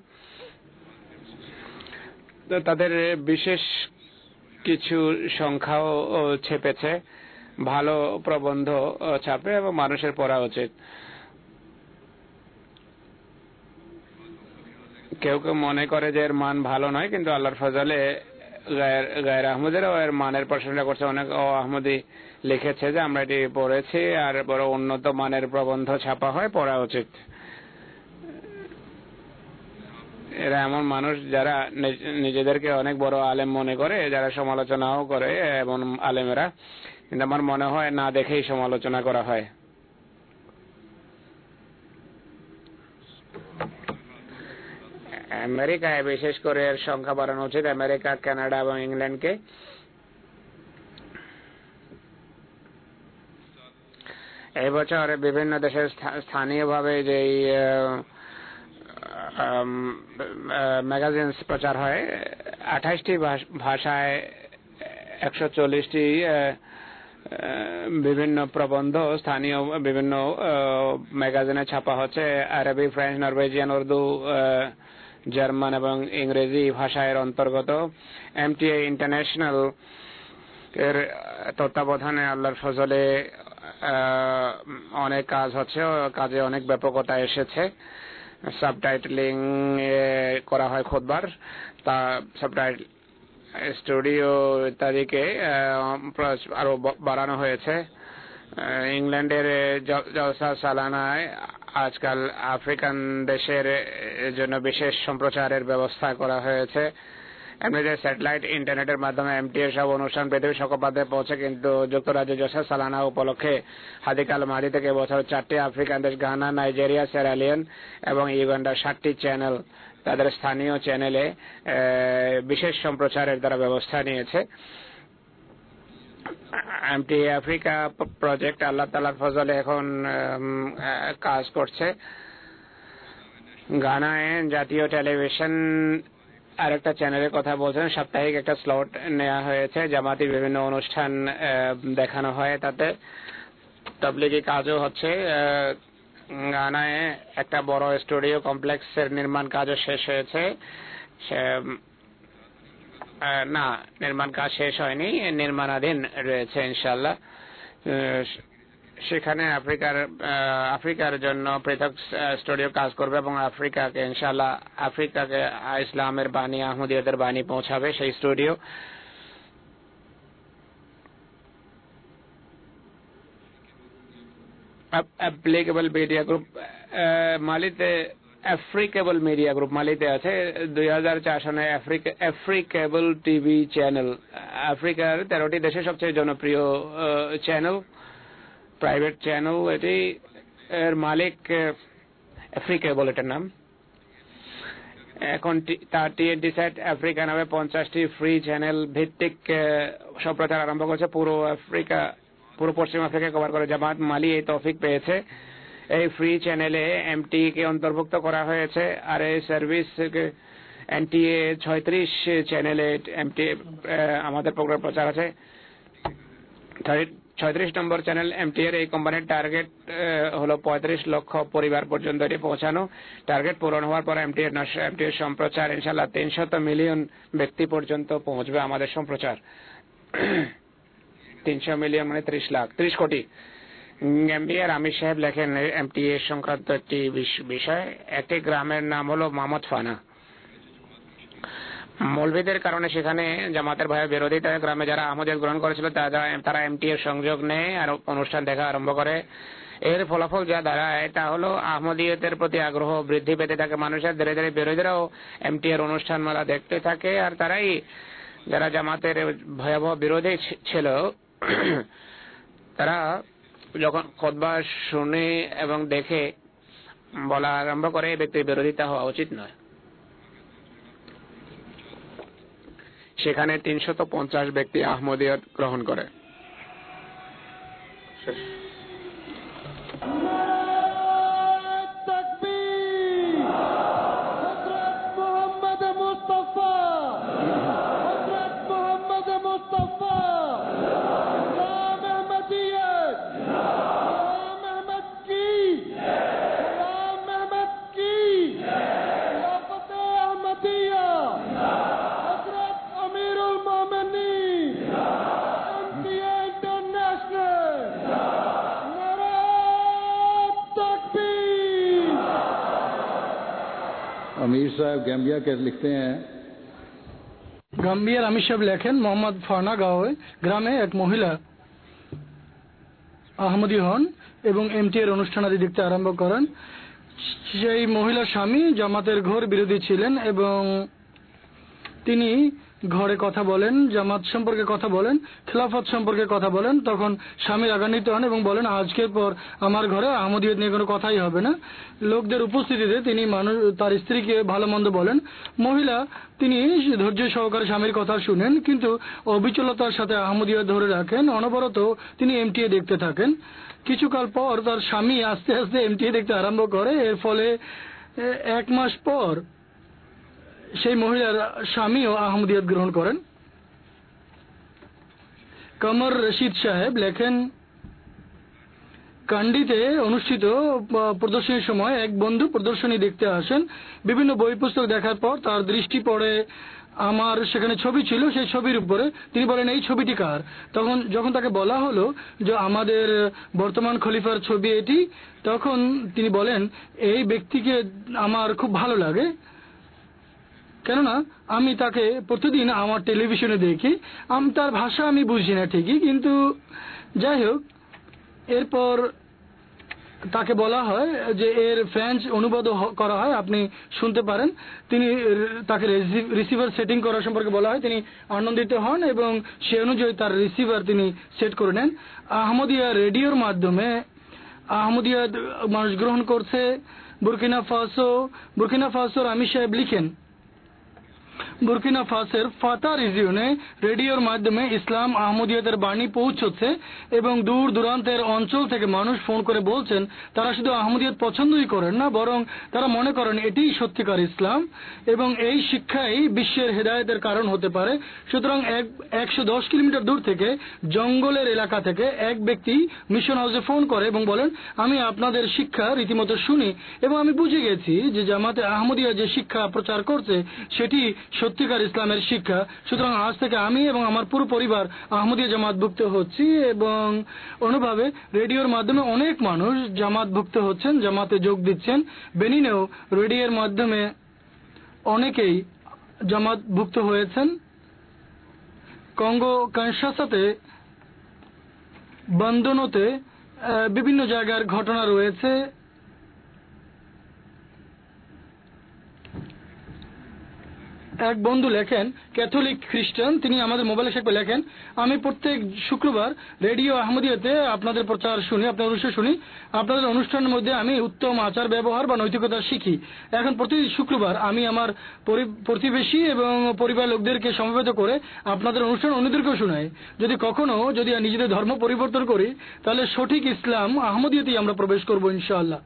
তাদের বিশেষ কিছু সংখ্যাও ছেপেছে, ভালো প্রবন্ধ ছাপে এবং মানুষের পড়া উচিত। কেউ কেউ মনে করে যে এর মান ভালো নয়, কিন্তু আল্লাহর ফজলে গায়ের আহমদেরও এর মানের প্রশংসা করছে। অনেক আহমদি লিখেছে যে আমরা এটি পড়েছি, আর বড় উন্নত মানের প্রবন্ধ ছাপা হয়, পড়া উচিত। এরা এমন মানুষ যারা নিজেদেরকে অনেক বড় আলেম মনে করে, যারা সমালোচনাও করে এমন আলেমেরা, কিন্তু আমার মনে হয় না দেখেই সমালোচনা করা হয়। আমেরিকায় বিশেষ করে এর সংখ্যা বাড়ানো উচিত, আমেরিকা, কানাডা এবং ইংল্যান্ডকে। এই বছর বিভিন্ন দেশের স্থানীয়ভাবে যে ম্যাগাজিন প্রচার হয়, 28টি ভাষায় 140টি বিভিন্ন প্রবন্ধ স্থানীয় বিভিন্ন ম্যাগাজিনে ছাপা হচ্ছে। আরবি, ফ্রেঞ্চ, নরওয়েজিয়ান, উর্দু, জার্মান এবং ইংরেজি ভাষার অন্তর্গত। এমটিএ ইন্টারন্যাশনাল এর তত্ত্বাবধানে আল্লাহর ফজলে অনেক কাজ হচ্ছে, কাজে অনেক ব্যাপকতা এসেছে। সাবটাইটেলিং করা হয় খুতবার, তা সাবটাইটেল স্টুডিও ইত্যাদিকে আরো বাড়ানো হয়েছে। ইংল্যান্ডের জলসা সালানায় আজকাল আফ্রিকান দেশের জন্য বিশেষ সম্প্রচারের ব্যবস্থা করা হয়েছে। এমনিতে স্যাটেলাইট ইন্টারনেটের মাধ্যমে এমটিএর সব অনুষ্ঠান পৃথিবীর সকল প্রান্তে পৌঁছে, কিন্তু যুক্তরাজ্যে জলসা সালানা উপলক্ষে হাদিকাল মাদি থেকে বছর 4টি আফ্রিকান দেশ গানা, নাইজেরিয়া, সেরালিয়ন এবং ইউগান্ডার 7টি চ্যানেল তাদের স্থানীয় চ্যানেলে বিশেষ সম্প্রচারের দ্বারা ব্যবস্থা নিয়েছে। এমটি আফ্রিকা প্রজেক্ট আল্লাহ তাআলার ফজলে এখন কাজ করছে। গানায় জাতীয় টেলিভিশন আরেকটা চ্যানেলের কথা বলছেন, সাপ্তাহিক একটা স্লট নেওয়া হয়েছে, জামাতি বিভিন্ন অনুষ্ঠান দেখানো হয়, তাতে তাবলিগি কাজও হচ্ছে। গানায় একটা বড় স্টুডিও কমপ্লেক্সের নির্মাণ কাজও শেষ হয়েছে। না, নির্মাণ কাজ শেষ হয়নি, নির্মাণাধীন রয়েছে ইনশাআল্লাহ। সেখানে আফ্রিকার জন্য পৃথক স্টুডিও কাজ করবে এবং আফ্রিকাকে ইনশাআল্লাহ আফ্রিকাকে ইসলামের বাণী, আহমদিয়তের বাণী পৌঁছাবে সেই স্টুডিও। অ্যাপ্লিকেবল মিডিয়া গ্রুপ মালিতে, আফ্রিকেবল মিডিয়া গ্রুপ মালিতে আছে। 2004 সনে আফ্রিকেবল টিভি চ্যানেল আফ্রিকার 13টি দেশের সবচেয়ে জনপ্রিয় চ্যানেল, প্রাইভেট চ্যানেল। এটি এর মালিক আফ্রিকেবল, এটার নাম। এখন তার টিএনটি সেট আফ্রিকা নামে 50টি ফ্রি চ্যানেল ভিত্তিক সম্প্রচার আরম্ভ করেছে। পুরো পশ্চিম আফ্রিকা কভার করে জামাত মালি এই তৌফিক পেয়েছে। এই ফ্রি চ্যানেলে এমটি কে অন্তর্ভুক্ত করা হয়েছে, আর এই সার্ভিস এনটিএ 36 চ্যানেলে এমটি আমাদের প্রোগ্রাম প্রচার আছে। 36 নম্বর চ্যানেল এমটি এর এই কোম্পানির টার্গেট হলো 35 লক্ষ পরিবার পর্যন্ত এটি পৌঁছানো। টার্গেট পূরণ হওয়ার পর এমটি এর সম্প্রচার ইনশাআল্লাহ 300 মিলিয়ন ব্যক্তি পর্যন্ত পৌঁছবে। আমাদের সম্প্রচার 300 মিলিয়ন মানে 30 কোটি। গাম্বিয়ার আমির সাহেব লেখেন এমটিএ সংক্রান্ত একটি বিষয়। একটি গ্রামের নাম হলো মামদফানা। মৌলভীদের কারণে সেখানে জামাতের ভয়ে বিরোধিতা, গ্রামে যারা আহমদিয়ত গ্রহণ করেছিল তারা এমটিএর সংযোগ নেয় আর অনুষ্ঠান দেখা আরম্ভ করে। এর ফলাফল যা দাঁড়ায় তা হলো আহমদিয়তের প্রতি আগ্রহ বৃদ্ধি পেতে থাকে মানুষের। ধীরে ধীরে বিরোধীরাও এমটিএর অনুষ্ঠান মেলা দেখতে থাকে, আর তারাই যারা জামাতের ভয়াবহ বিরোধী ছিল তারা যখন খুতবা শুনে এবং দেখে বলা আরম্ভ করে এই ব্যক্তির বিরোধিতা হওয়া উচিত নয়। সেখানে 350 ব্যক্তি আহমদিয়ত গ্রহণ করে।
अमीर साहब गैम्बिया के लिखते हैं,
গাম্বিয়ার আমির সাহেব লেখেন, মোহাম্মদ ফানা গ্রামে এক মহিলা আহমদী হন এবং এমটিএর অনুষ্ঠানাদি দেখতে আরম্ভ করেন। সেই মহিলার স্বামী জামাতের ঘোর বিরোধী ছিলেন এবং তিনি ঘরে কথা বলেন, জামাত সম্পর্কে কথা বলেন, খেলাফত সম্পর্কে কথা বলেন। তখন স্বামী রাগান্বিত হন এবং বলেন, আজকের পর আমার ঘরে আহমদিয়ত নিয়ে কোনো কথাই হবে না। লোকদের উপস্থিতিতে তিনি তার স্ত্রীকে ভালো মন্দ বলেন। মহিলা তিনি ধৈর্য সহকারে স্বামীর কথা শুনেন, কিন্তু অবিচলতার সাথে আহমদিয়ত ধরে রাখেন। অনবরত তিনি এমটিএ দেখতে থাকেন। কিছুকাল পর তার স্বামী আস্তে আস্তে এমটিএ দেখতে আরম্ভ করে। এর ফলে 1 মাস পর সেই মহিলার স্বামীও আহমদিয়ত গ্রহণ করেন। কমর রশিদ সাহেব লেখেন, কান্ডিতে অনুষ্ঠিত প্রদর্শনীর সময় এক বন্ধু প্রদর্শনী দেখতে আসেন। বিভিন্ন বই পুস্তক দেখার পর তার দৃষ্টি পড়ে আমার সেখানে ছবি ছিল, সেই ছবির উপরে তিনি বলেন এই ছবিটি কার। যখন তাকে বলা হলো যে আমাদের বর্তমান খলিফার ছবি এটি, তখন তিনি বলেন এই ব্যক্তিকে আমার খুব ভালো লাগে, কেননা আমি তাকে প্রতিদিন আমার টেলিভিশনে দেখি। তার ভাষা আমি বুঝি না ঠিকই, কিন্তু যাই হোক, এরপর তাকে বলা হয় যে এর ফ্রেঞ্চ অনুবাদ করা হয়, আপনি শুনতে পারেন। তিনি তাকে রিসিভার সেটিং করার সম্পর্কে বলা হয়, তিনি আনন্দিত হন এবং সে অনুযায়ী তার রিসিভার তিনি সেট করে নেন। আহমদিয়া রেডিওর মাধ্যমে আহমদিয়া মানুষ গ্রহণ করছে। বুরকিনা ফাসোর আমির সাহেব লিখেন, বুরকিনা ফাসোর ফাতা রিজিয়নে রেডিওর মাধ্যমে ইসলাম আহমদিয়াতের বাণী পৌঁছচ্ছে এবং দূর দূরান্তের অঞ্চল থেকে মানুষ ফোন করে বলছেন তারা শুধু আহমদিয়াত পছন্দই করেন না, বরং তারা মনে করেন এটিই সত্যিকার ইসলাম এবং এই শিক্ষাই বিশ্বের হেদায়েতের কারণ হতে পারে। সুতরাং 110 কিলোমিটার দূর থেকে জঙ্গলের এলাকা থেকে এক ব্যক্তি মিশন হাউসে ফোন করে এবং বলেন আমি আপনাদের শিক্ষা রীতিমতো শুনি এবং আমি বুঝে গেছি যে জামাতে আহমদিয়া যে শিক্ষা প্রচার করছে সেটি সত্যিকার ইসলামের শিক্ষা। সুতরাং আজ থেকে আমি এবং আমার পুরো পরিবার আহমদিয়া জামাতভুক্ত হচ্ছি এবং অনুভাবে রেডিওর মাধ্যমে অনেক মানুষ জামাতভুক্ত হচ্ছেন, জামাতে যোগ দিচ্ছেন। বেনিনেও রেডিওর মাধ্যমে অনেকেই জামাতভুক্ত হয়েছেন। কঙ্গো কিনশাসাতে, বান্দোনোতে বিভিন্ন জায়গার ঘটনা রয়েছে। এক বন্ধু লেখেন, ক্যাথলিক খ্রিস্টান, তিনি আমাদের মোবাইলে সাথে লেখেন আমি প্রত্যেক শুক্রবার রেডিও আহমদিয়াতে আপনাদের প্রচার শুনি, আপনাদের অনুষ্ঠান শুনি। আপনাদের অনুষ্ঠানের মধ্যে আমি উত্তম আচার ব্যবহার বা নৈতিকতা শিখি। এখন প্রতি শুক্রবার আমি আমার প্রতিবেশী এবং পরিবার লোকদেরকে সমবেত করে আপনাদের অনুষ্ঠান অন্যদেরকেও শোনাই। যদি নিজেদের ধর্ম পরিবর্তন করি তাহলে সঠিক ইসলাম আহমদিয়াতেই আমরা প্রবেশ করব ইনশাআল্লাহ।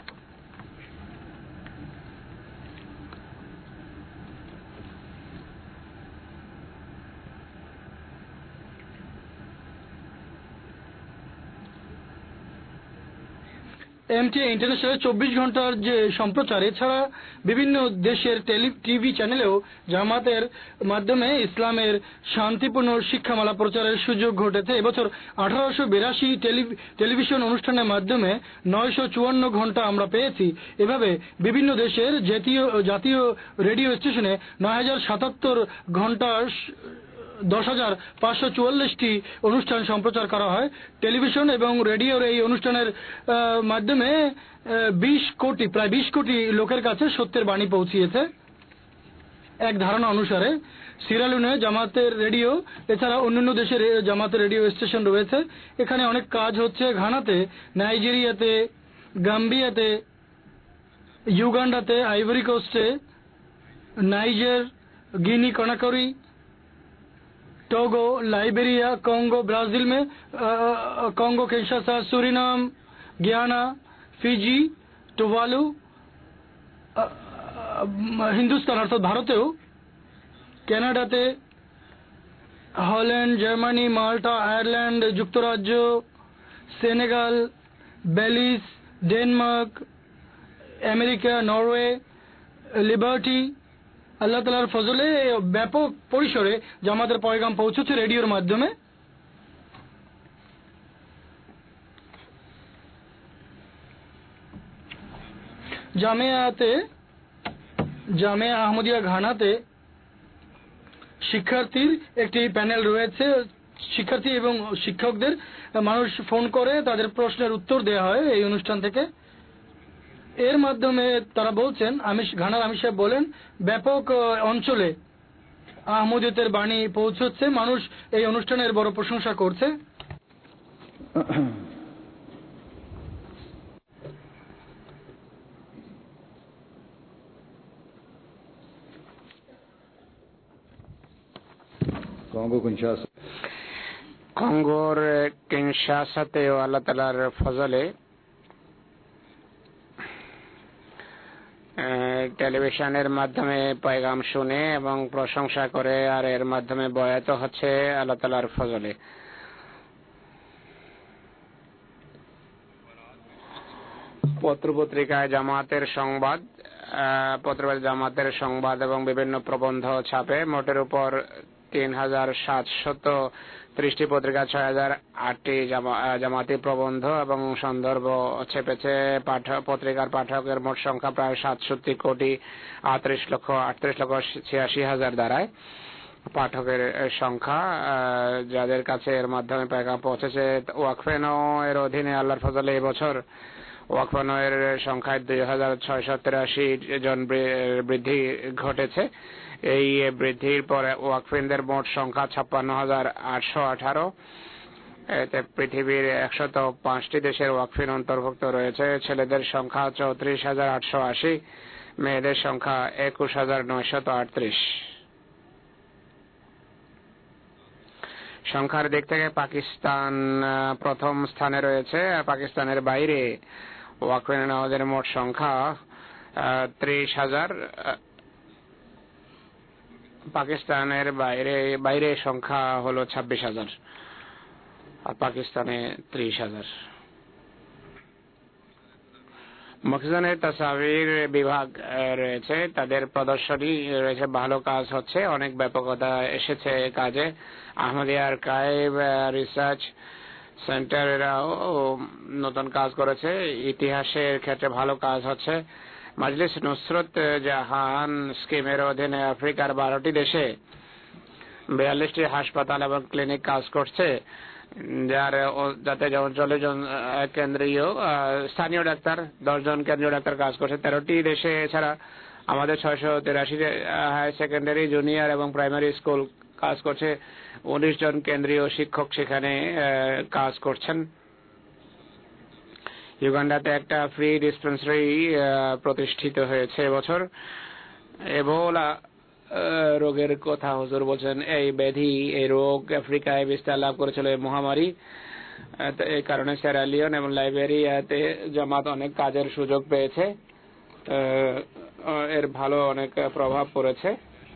এমটিএ ইন্টারন্যাশনাল 24 ঘন্টার যে সম্প্রচার, এছাড়া বিভিন্ন দেশের টিভি চ্যানেলেও জামাতের মাধ্যমে ইসলামের শান্তিপূর্ণ শিক্ষামালা প্রচারের সুযোগ ঘটেছে। এবছর 1882 টেলিভিশন অনুষ্ঠানের মাধ্যমে 954 ঘন্টা আমরা পেয়েছি। এভাবে বিভিন্ন দেশের জাতীয় রেডিও স্টেশনে 9077 ঘন্টা 10,544টি অনুষ্ঠান সম্প্রচার করা হয়। টেলিভিশন এবং রেডিওর এই অনুষ্ঠানের মাধ্যমে প্রায় 20 কোটি লোকের কাছে সত্যের বাণী পৌঁছিয়েছে। এক ধারণা অনুসারে সিরালিওনে জামাতের রেডিও, এছাড়া অন্যান্য দেশের জামাতের রেডিও স্টেশন রয়েছে। এখানে অনেক কাজ হচ্ছে ঘানাতে, নাইজেরিয়াতে, গাম্বিয়াতে, ইউগান্ডাতে, আইভরি কোস্টে, Niger, Guinea Conakry, Togo, Liberia, Congo, Brazil में Congo Kinshasa, Suriname, Guyana, Fiji, Tuvalu, Hindustan अर्थात भारतेও, কানাডাতে, হল্যান্ড, জার্মানি, মাল্টা, আয়ারল্যান্ড, যুক্তরাজ্য, Senegal, Belize, Denmark, America, Norway, liberty. আল্লাহ তাআলার ফজলে ব্যাপক পরিসরে জামাতের পয়গাম পৌঁছেছে রেডিওর মাধ্যমে। জামিয়া আহমদিয়া ঘানাতে শিক্ষার্থীর একটি প্যানেল রয়েছে। শিক্ষার্থী এবং শিক্ষকদের মানুষ ফোন করে তাদের প্রশ্নের উত্তর দেওয়া হয় এই অনুষ্ঠান থেকে। এর মাধ্যমে তারা বলছেন, ঘানার আমির সাহেব বলেন, ব্যাপক অঞ্চলে আহমদিয়তের বাণী পৌঁছচ্ছে, মানুষ এই অনুষ্ঠানের বড় প্রশংসা করছে।
কঙ্গোর কিনশাসাতেও আল্লাহ তাআলার ফজলে টেলিভিশনের মাধ্যমে পয়গাম শুনে এবং প্রশংসা করে, আর এর মাধ্যমে বয়াত হচ্ছে আল্লাহ তাআলার ফজলে। পত্রপত্রিকায় জামাতের সংবাদ পত্রবাদী জামাতের সংবাদ এবং বিভিন্ন প্রবন্ধ ছাপে। মোটের উপর 3730টি পত্রিকা, 6008টি জামাতি প্রবন্ধ এবং সন্দর্ভ ছেপেছে। পত্রিকার পাঠকের মোট সংখ্যা প্রায় 67,38,38,86,000 দাঁড়ায় পাঠকের সংখ্যা, যাদের কাছে এর মাধ্যমে পেগাম পৌঁছেছে। ওয়াকফেনো এর অধীনে আল্লাহর ফজলে এই বছর ওয়াকফেনো এর সংখ্যায় 2683 জন বৃদ্ধি ঘটেছে। এই বৃদ্ধির পরে ওয়াকফিনদের মোট সংখ্যা 56,818। এতে পৃথিবীর 105টি দেশের ওয়াকফিন অন্তর্ভুক্ত রয়েছে। ছেলেদের সংখ্যা 34,880, মেয়েদের সংখ্যা 21,938। সংখ্যার দিক থেকে পাকিস্তান প্রথম স্থানে রয়েছে। পাকিস্তানের বাইরে ওয়াকফ নেওয়াদের মোট সংখ্যা 30,000। পাকিস্তানের বাইরে সংখ্যা হলো 26,000 আর পাকিস্তানে 30,000। মখজানের তাসাবির বিভাগ রয়েছে, তাদের প্রদর্শনী রয়েছে, ভালো কাজ হচ্ছে, অনেক ব্যাপকতা এসেছে কাজে। আহমদিয়া আর্কাইভ রিসার্চ সেন্টারেরাও নতুন কাজ করেছে, ইতিহাসের ক্ষেত্রে ভালো কাজ হচ্ছে। মাজলিস নুসরত জাহান স্কিমের অধীনে আফ্রিকার 12টি দেশে 42টি হাসপাতাল এবং ক্লিনিক কাজ করছে, যাতে অঞ্চলে কেন্দ্রীয় স্থানীয় ডাক্তার 10 জন কেন্দ্রীয় ডাক্তার কাজ করছে 13টি দেশে। এছাড়া আমাদের 683 হায়ার সেকেন্ডারি, জুনিয়র এবং প্রাইমারি স্কুল কাজ করছে। 19 জন কেন্দ্রীয় শিক্ষক সেখানে কাজ করছেন। ইউগান্ডাতে একটা ফ্রি ডিসপেন্সারি প্রতিষ্ঠিত হয়েছে এবছর। এবোলা রোগের কথা হুজুর বলছেন, এই ব্যাধি, এই রোগ আফ্রিকায় বিস্তার লাভ করেছিল, এই মহামারী। এই কারণে সেরালিয়ন এবং লাইবেরিয়াতে জামাত অনেক কাজের সুযোগ পেয়েছে, এর ভালো অনেক প্রভাব পড়েছে।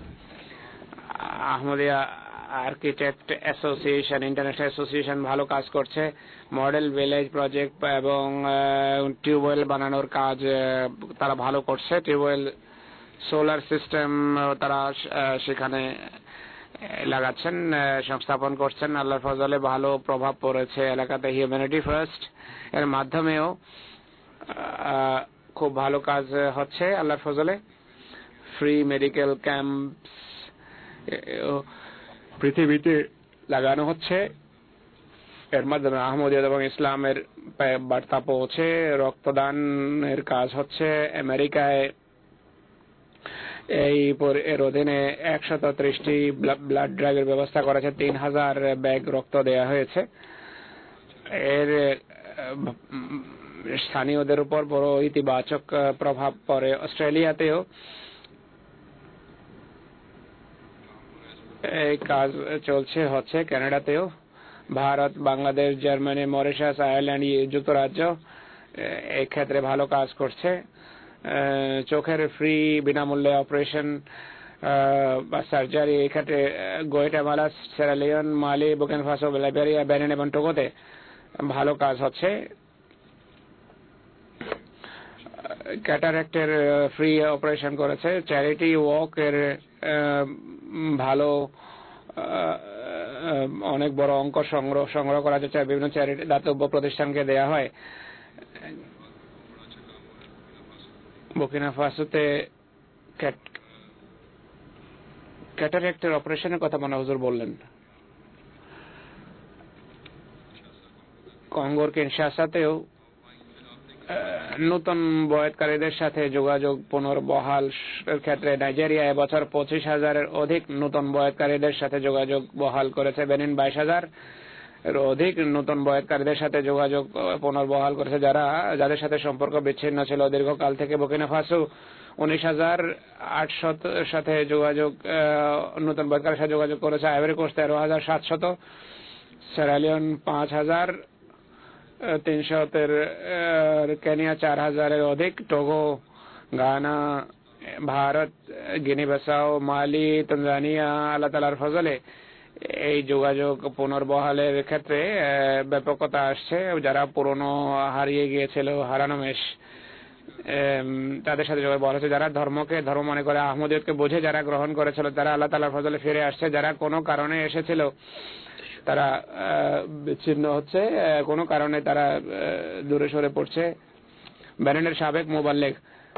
Ahmadiyya architect association, international association ভালো কাজ করছে। মডেল ভিলেজ প্রজেক্ট এবং টিউবওয়েল বানানোর কাজ তারা ভালো করছে। টিউবওয়েল সোলার সিস্টেম তারা সেখানে লাগাচ্ছেন, সংস্থাপন করছেন। আল্লাহর ফজলে ভালো প্রভাব পড়েছে এলাকাতে। হিউম্যানিটি ফার্স্ট এর মাধ্যমেও খুব ভালো কাজ হচ্ছে আল্লাহর ফজলে। ফ্রি মেডিকেল ক্যাম্পস পৃথিবীতে লাগানো হচ্ছে, এর মাধ্যমে আহমদিয়া এবং ইসলামের বার্তা পৌঁছে। রক্তদানের কাজ হচ্ছে আমেরিকায়। এর অধীনে 130টি ব্লাড ড্রাগের ব্যবস্থা করেছে, 3000 ব্যাগ রক্ত দেয়া হয়েছে। এর স্থানীয়দের উপর বড় ইতিবাচক প্রভাব পড়ে। অস্ট্রেলিয়াতেও এই কাজ চলছে হচ্ছে, কানাডাতেও, Bharat, Bangladesh, Germany, Mauritius, Ireland, যুক্তরাজ্য এই ক্ষেত্রে ভালো কাজ করছে। চোখের ফ্রি বিনামূল্যে অপারেশন বা সার্জারি এই ক্ষেত্রে Guatemala, Sierra Leone, Mali, Burkina Faso, Liberia, Benin এবং টোগোতে ভালো কাজ হচ্ছে। ক্যাটারেক্টের ফ্রি অপারেশন করেছে। চ্যারিটি ওয়াক এর ভালো অনেক বড় অঙ্ক সংগ্রহ করা যাচ্ছে, বিভিন্ন চ্যারিটি দাতব্য প্রতিষ্ঠানকে দেয়া হয়। বুর্কিনা ফাসোতে ক্যাটারেক্টের অপারেশনের কথা মনে হুজুর বললেন। কঙ্গোর কিনশাসাতেও নতুন বয়াতকারীদের সাথে যোগাযোগ পুনর্বহাল ক্ষেত্রে নাইজেরিয়া এবছর 25,000-এর অধিক নতুন বয়াতকারীদের সাথে যোগাযোগ বহাল করেছে। বেনিন 22,000 এর অধিক নতুন বয়াতকারীদের সাথে যোগাযোগ পুনর্বহাল করেছে, যাদের সাথে সম্পর্ক বিচ্ছিন্ন ছিল দীর্ঘকাল থেকে। বুর্কিনা ফাসো 19,800 সাথে যোগাযোগ, নতুন বয়াতকারীর সাথে যোগাযোগ করেছে। আইভরি কোস্ট 13,700, সেরালিয়ন 5,300, কেনিয়া 4,000-এর অধিক, Togo, Ghana, Bharat, Guinea Bissau, Mali, Tanzania আল্লাহ তাআলার ফজলে এই যোগাযোগ পুনর্বহালের ক্ষেত্রে ব্যাপকতা আসছে। যারা পুরনো হারিয়ে গিয়েছিল, হারানো মেশ তাদের সাথে যোগাযোগ বলা হয়েছে। যারা ধর্মকে ধর্ম মনে করে, আহমদিয়তকে বুঝে যারা গ্রহণ করেছিল, তারা আল্লাহ তাআলার ফজলে ফিরে আসছে। যারা কোনো কারণে এসেছিল তারা বিচ্ছিন্ন হচ্ছে, কোনো কারণে তারা দূরে সরে পড়ছে। বেনিনের সাবেক মোবাল্লেগ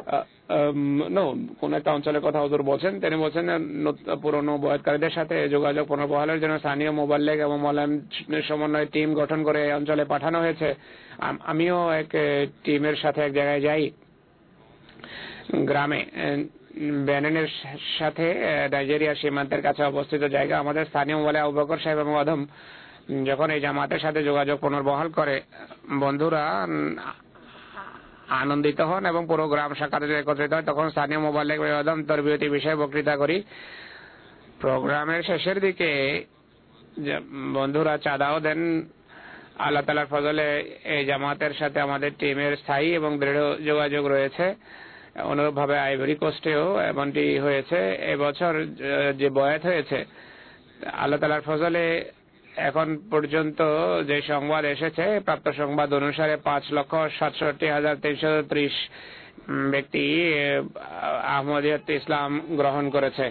কোন একটা অঞ্চলের কথা হুজুর বলছেন, তিনি বলছেন পুরনো বয়াতকারীদের সাথে যোগাযোগ পুনর্বহালের জন্য স্থানীয় মোবাল্লেগ এবং মৌলানা সমন্বয় টিম গঠন করে এই অঞ্চলে পাঠানো হয়েছে। আমিও এক টিমের সাথে এক জায়গায় যাই, গ্রামে বেনিনের সাথে নাইজেরিয়া সীমান্তের কাছে অবস্থিত জায়গা। আমাদের স্থানীয় মোবাল্লেগ আবু বকর সাহেব এবং আদম যখন এই জামাতের সাথে যোগাযোগ পুনর্বহাল করে, বন্ধুরা আনন্দিত হন এবং পুরো গ্রাম সাক্ষাতে একত্রিত হয়। তখন স্থানীয় মোবাল্লেগ আদম তরবিয়তি বিষয়ে বক্তৃতা করি। প্রোগ্রামের শেষের দিকে বন্ধুরা চাঁদাও দেন। আল্লাহ তাআলার ফজলে এই জামাতের সাথে আমাদের টিমের স্থায়ী এবং দৃঢ় যোগাযোগ রয়েছে। অনুরূপভাবে আইভরি কোস্টেও এমনটি হয়েছে। এবছর যে বয়াত হয়েছে, আল্লাহ তাআলার ফজলে এখন পর্যন্ত যে সংবাদ এসেছে, প্রাপ্ত সংবাদ অনুসারে 5,67,330 ব্যক্তি আহমদিয়ত ইসলাম গ্রহণ করেছে।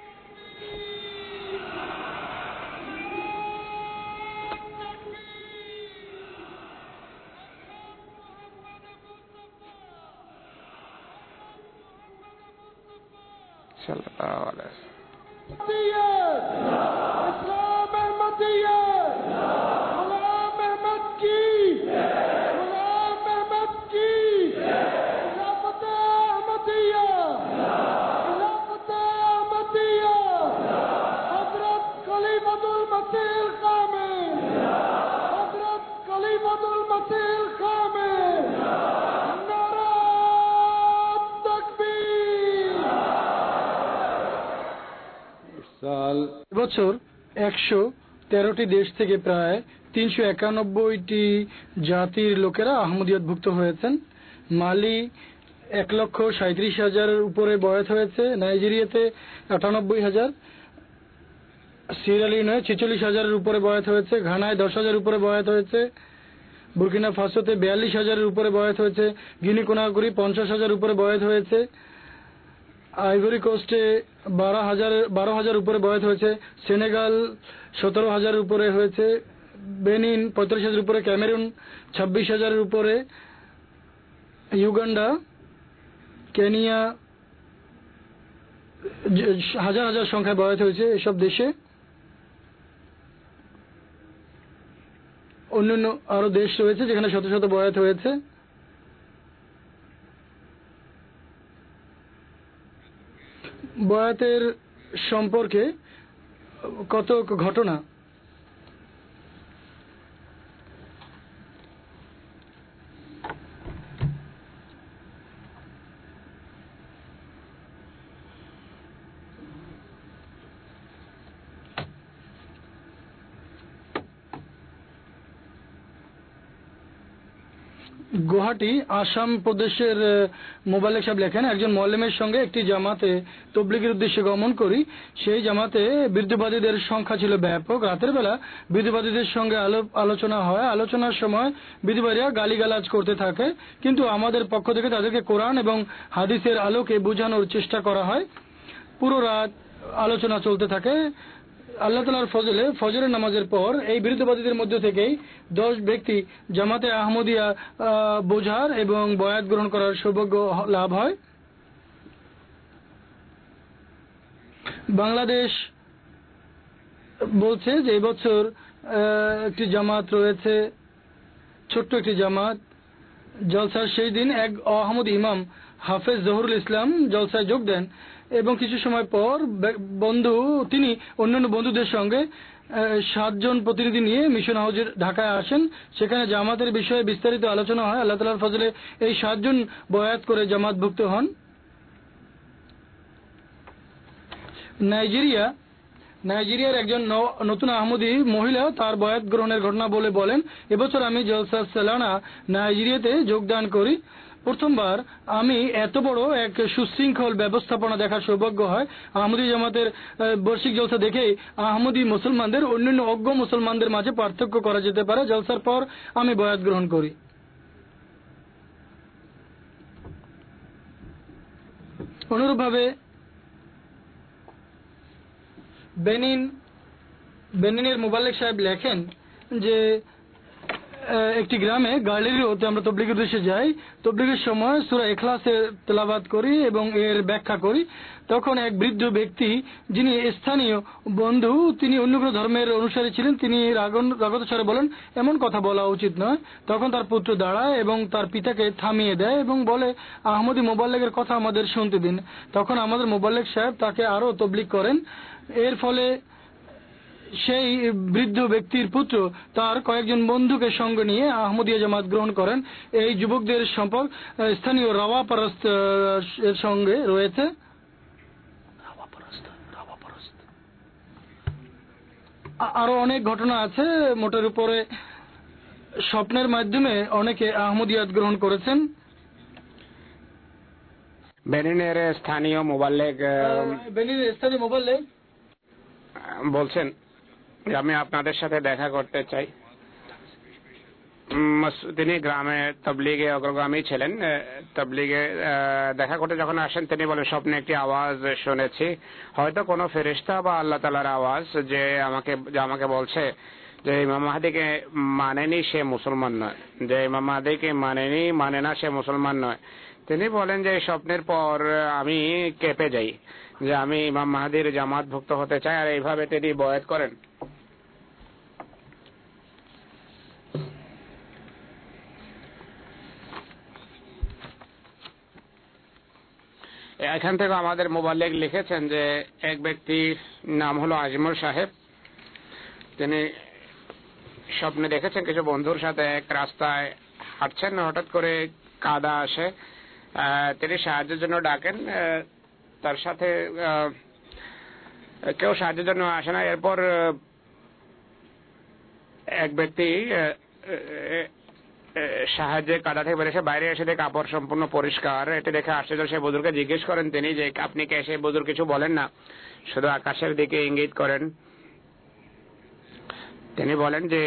বছর 113টি দেশ থেকে প্রায় 391টি জাতির লোকেরা আহমদিয়তভুক্ত হয়েছেন। মালি 1,37,000 উপরে বয়াত হয়েছে, নাইজেরিয়াতে 98,000, সিয়েরা লিওনে 46,000 উপরে বয়াত হয়েছে, ঘানায় 10,000 উপরে বয়াত হয়েছে, বুর্কিনা ফাসোতে 42,000 উপরে বয়াত হয়েছে, গিনি কোনাগরি 50,000 উপরে বয়াত হয়েছে, আইভরি কোস্টে 12,000 উপরে বয়াত হয়েছে, সেনেগাল 17,000 উপরে হয়েছে, বেনিন 45,000 উপরে, ক্যামেরুন 26,000 উপরে, ইউগান্ডা, কেনিয়া হাজার হাজার সংখ্যায় বয়াত হয়েছে। এসব দেশে অন্যান্য আরো দেশ রয়েছে যেখানে শত শত বয়াত হয়েছে। বয়াতের সম্পর্কে কত ঘটনা। গুয়াহাটি আসাম প্রদেশের মোবাল্লেগ সাহেব লেখেন, একজন মোয়াল্লেমের সঙ্গে একটি জামাতে তবলিগের উদ্দেশ্যে গমন করি। সেই জামাতে বিরুদ্ধবাদীদের সংখ্যা ছিল ব্যাপক। রাতের বেলা বিরুদ্ধবাদীদের সঙ্গে আলোচনা হয়। আলোচনার সময় বিরুদ্ধবাদীরা গালিগালাজ করতে থাকে, কিন্তু আমাদের পক্ষ থেকে তাদেরকে কোরআন এবং হাদিসের আলোকে বোঝানোর চেষ্টা করা হয়। পুরো রাত আলোচনা চলতে থাকে। আল্লাহ তাআলার ফজলে ফজরের নামাজের পর এই বিরুদ্ধবাদীদের মধ্য থেকেই 10 ব্যক্তি জামাতে আহমদিয়া বোঝার এবং বয়াত গ্রহণ করার সৌভাগ্য লাভ হয়। বাংলাদেশ বলছে যে এবছর একটি জামাত রয়েছে, ছোট্ট একটি জামাত। জলসার সেই দিন এক আহমদি ইমাম হাফেজ জহুরুল ইসলাম জলসায় যোগ দেন এবং কিছু সময় পর তিনি অন্যান্য বন্ধুদের সঙ্গে 7 জন প্রতিনিধি নিয়ে মিশন হাউজে ঢাকায় আসেন। সেখানে জামাতের বিষয়ে বিস্তারিত আলোচনা হয়। আল্লাহ তাআলার ফজলে এই 7 জন বয়াত করে জামাতভুক্ত হন। নাইজেরিয়ার একজন নতুন আহমদি মহিলা তার বয়াত গ্রহণের ঘটনা বলেন, এবছর আমি জলসা সালানা নাইজেরিয়াতে যোগদান করি। প্রথমবার আমি এত বড় এক সুশৃঙ্খল ব্যবস্থাপনা দেখার সৌভাগ্য হয়। আহমদি জামাতের বার্ষিক জলসা দেখে আহমদি মুসলমানদের অন্যান্য অজ্ঞ মুসলমানদের মাঝে পার্থক্য করা যেতে পারে। জলসার পর আমি বয়াত গ্রহণ করি। অনুরূপভাবে বেনিনের মোবাল্লেক সাহেব লেখেন যে একটি গ্রামে গার্লিরিওতে আমরা তবলিগের উদ্দেশ্যে যাই। তবলিগের সময় সূরা ইখলাসের তেলাওয়াত করি এবং এর ব্যাখ্যা করি। তখন এক বৃদ্ধ ব্যক্তি, যিনি স্থানীয় বন্ধু, তিনি অন্য কোনো ধর্মের অনুসারী ছিলেন, তিনি রাগত স্বরে বলেন, এমন কথা বলা উচিত নয়। তখন তার পুত্র দাঁড়ায় এবং তার পিতাকে থামিয়ে দেয় এবং বলে, আহমদী মোবাল্লেগের কথা আমাদের শুনতে দিন। তখন আমাদের মোবাল্লেগ সাহেব তাকে আরো তবলিগ করেন। এর ফলে সেই বৃদ্ধ ব্যক্তির পুত্র তার কয়েকজন বন্ধুকে সঙ্গে নিয়ে আহমদিয়া জামাত গ্রহণ করেন। এই যুবকদের সম্পর্ক স্থানীয় রাওয়া পারস্ত এর সঙ্গে রয়েছে। আরো অনেক ঘটনা আছে। মোটের উপরে স্বপ্নের মাধ্যমে অনেকে আহমদিয়াত গ্রহণ করেছেন।
বেনিনের স্থানীয় মোবাল্লেগ বলছেন, আমি আপনাদের সাথে দেখা করতে চাই। তিনি গ্রামে তবলিগে অগ্রগামী ছিলেন। তবলিগে দেখা করতে যখন আসেন, তিনি বলেন, স্বপ্নে একটি আওয়াজ শুনেছি, হয়তো কোনো ফেরেশতা বা আল্লাহ তাআলার আওয়াজ, যে আমাকে বলছে যে ইমাম মাহদীকে মানেনি সে মুসলমান নয়, যে ইমাম মাহদীকে মানে না সে মুসলমান নয়। তিনি বলেন যে এই স্বপ্নের পর আমি কেঁপে যাই, যে আমি ইমাম মাহদীর জামাতভুক্ত হতে চাই, আর এইভাবে তিনি বয়াত করেন। এখান থেকে আমাদের মোবাল্লেগ লিখেছেন যে এক ব্যক্তির নাম হলো আজমল সাহেব। তিনি স্বপ্নে দেখেছেন কিছু বন্ধুর সাথে এক রাস্তায় হাঁটছেন, হঠাৎ করে কাদা আসে। তিনি সাহায্যের জন্য ডাকেন, তার সাথে কেউ সাহায্যের জন্য আসে না। এরপর এক ব্যক্তি সাহায্যে কাদা থেকে বেরিয়ে এসে বাইরে এসে দেখে কাপড় সম্পূর্ণ পরিষ্কার। এটি দেখে আশ্চর্য, সে বুজুর্গকে জিজ্ঞেস করেন তিনি যে আপনি কে? সে বুজুর্গ কিছু বলেন না, শুধু আকাশের দিকে ইঙ্গিত করেন। তিনি বলেন যে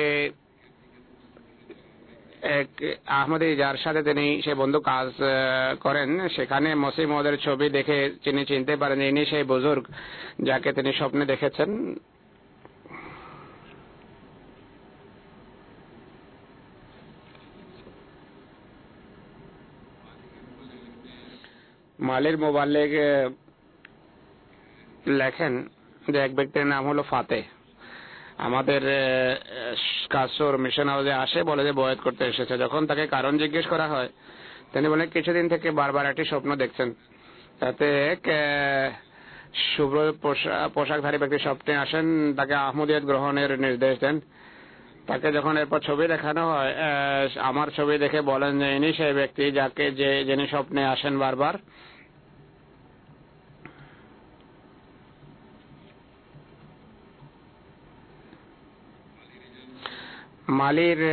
এক আহমদী যার সাথে তিনি সে বন্ধু কাজ করেন, সেখানে মসিহ মওদের ছবি দেখে তিনি চিনতে পারেন ইনি সেই বুজুর্গ যাকে তিনি স্বপ্নে দেখেছেন। মালির মোবাল্লেগ লেখেন যে এক ব্যক্তির নাম হলো ফাতে, আমাদের কাসর মিশন হাউসে আসে, বলে যে বয়াত করতে এসেছে। যখন তাকে কারণ জিজ্ঞেস করা হয়, তিনি বলেন কিছুদিন থেকে বারবার একটি স্বপ্ন দেখছেন। তাতে এক শুভ্র পোশাকধারী ব্যক্তি স্বপ্নে আসেন, তাকে আহমদিয়ত গ্রহণের নির্দেশ দেন। তাকে যখন এরপর ছবি দেখানো হয়, আমার ছবি দেখে বলেন যে ইনি সেই ব্যক্তি যিনি স্বপ্নে আসেন বারবার। মালির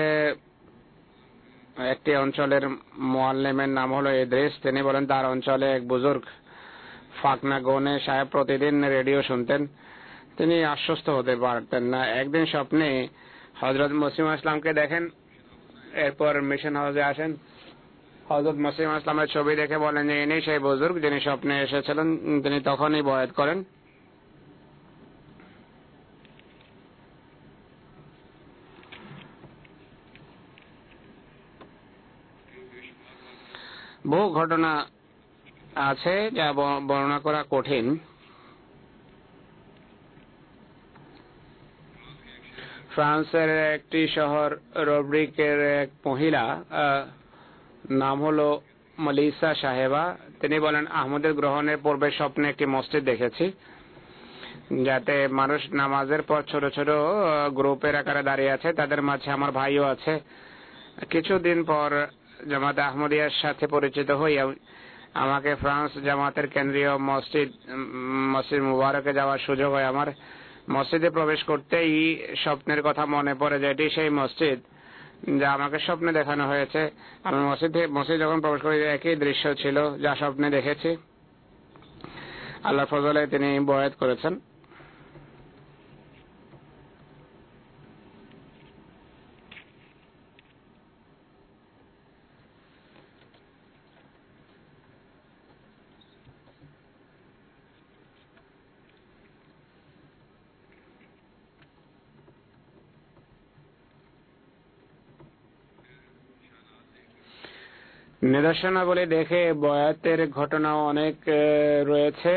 একটি অঞ্চলের মুআল্লিমের নাম হলো ইদ্রিস। তিনি বলেন তার অঞ্চলে এক বুজুর্গ ফাকনা গোনে সাহেব প্রতিদিন রেডিও শুনতেন। তিনি আশ্বস্ত হতে পারতেন না। একদিন স্বপ্নে হযরত মসিহ ইসলামকে দেখেন, এরপর মিশন হাউসে আসেন। হযরত মসিহ ইসলামের ছবি দেখে বলেন যে ইনি সেই বুজুর্গ যিনি স্বপ্নে এসেছিলেন। তিনি তখনই বয়াত করেন। বহু ঘটনা আছে যা বর্ণনা করা কঠিন। ফ্রান্সের একটি শহর রোব্রিকের এক মহিলা নাম হলো মালিসা সাহেবা। তিনি বলেন আহমদের গ্রহণের পূর্বে স্বপ্নে একটি মসজিদ দেখেছি, যাতে মানুষ নামাজের পর ছোট ছোট গ্রুপের আকারে দাঁড়িয়ে আছে, তাদের মাঝে আমার ভাইও আছে। কিছুদিন পর জামাতে আহমদিয়ার সাথে পরিচিত হই। আমাকে ফ্রান্স জামাতের কেন্দ্রীয় মসজিদ মুবারকে যাওয়ার সুযোগ হয়। আমার মসজিদে প্রবেশ করতেই স্বপ্নের কথা মনে পড়ে যে এটি সেই মসজিদ যা আমাকে স্বপ্নে দেখানো হয়েছে। আমি মসজিদ যখন প্রবেশ করি, একই দৃশ্য ছিল যা স্বপ্নে দেখেছি। আল্লাহর ফজলে তিনি বয়াত করেছেন। নিদর্শনাবলী দেখে বয়াতের ঘটনাও অনেক রয়েছে।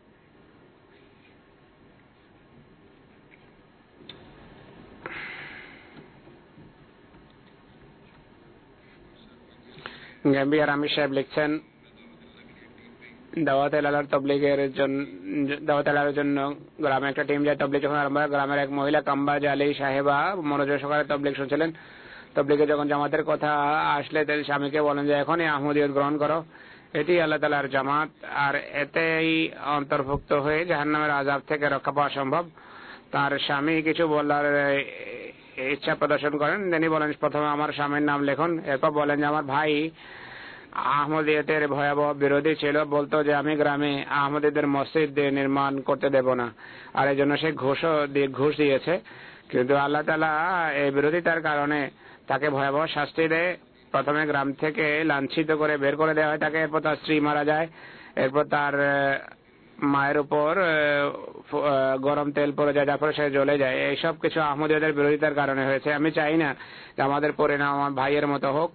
গাম্বিয়ার আমির সাহেব লিখছেন, দাওয়াত এলাকার তবলিগের জন্য গ্রামে একটা টিম যায়। তবলিগ যখন আরম্ভ হয়, গ্রামের এক মহিলা কাম্বা জালি সাহেবা মনোযোগ সহকারে তবলিগ শুনছিলেন। তবলিগে যখন জামাতের কথা আসলে তার স্বামীকে বলেন যে এখনই আহমদিয়ত গ্রহণ করো, এটি আল্লাহ তাআলার জামাত, আর এতেই অন্তর্ভুক্ত হয়ে জাহান্নামের আযাব থেকে রক্ষা পাওয়া সম্ভব। তার স্বামী কিছু বলার ইচ্ছা প্রদর্শন করেন। তিনি বলেন, প্রথমে আমার স্বামীর নাম লেখুন। এরপর বলেন যে আমার ভাই আহমদিয়তের ভয়াবহ বিরোধী ছিল, বলতো যে আমি গ্রামে আহমদীদের মসজিদ নির্মাণ করতে দেব না, আর এই জন্য সে ঘুষ দিয়েছে। কিন্তু আল্লাহ তাআলা এই বিরোধিতার কারণে তাকে ভয়াবহ শাস্তি দেয়। প্রথমে গ্রাম থেকে লাঞ্ছিত করে বের করে দেওয়া হয় তাকে, এরপর তার স্ত্রী মারা যায়, এরপর তার মায়ের উপর গরম তেল পড়ে যায়, তারপরে সে জ্বলে যায়। এইসব কিছু আহমদীয়দের বিরোধিতার কারণে হয়েছে। আমি চাই না যে আমাদের পরিণাম আমার ভাইয়ের মতো হোক।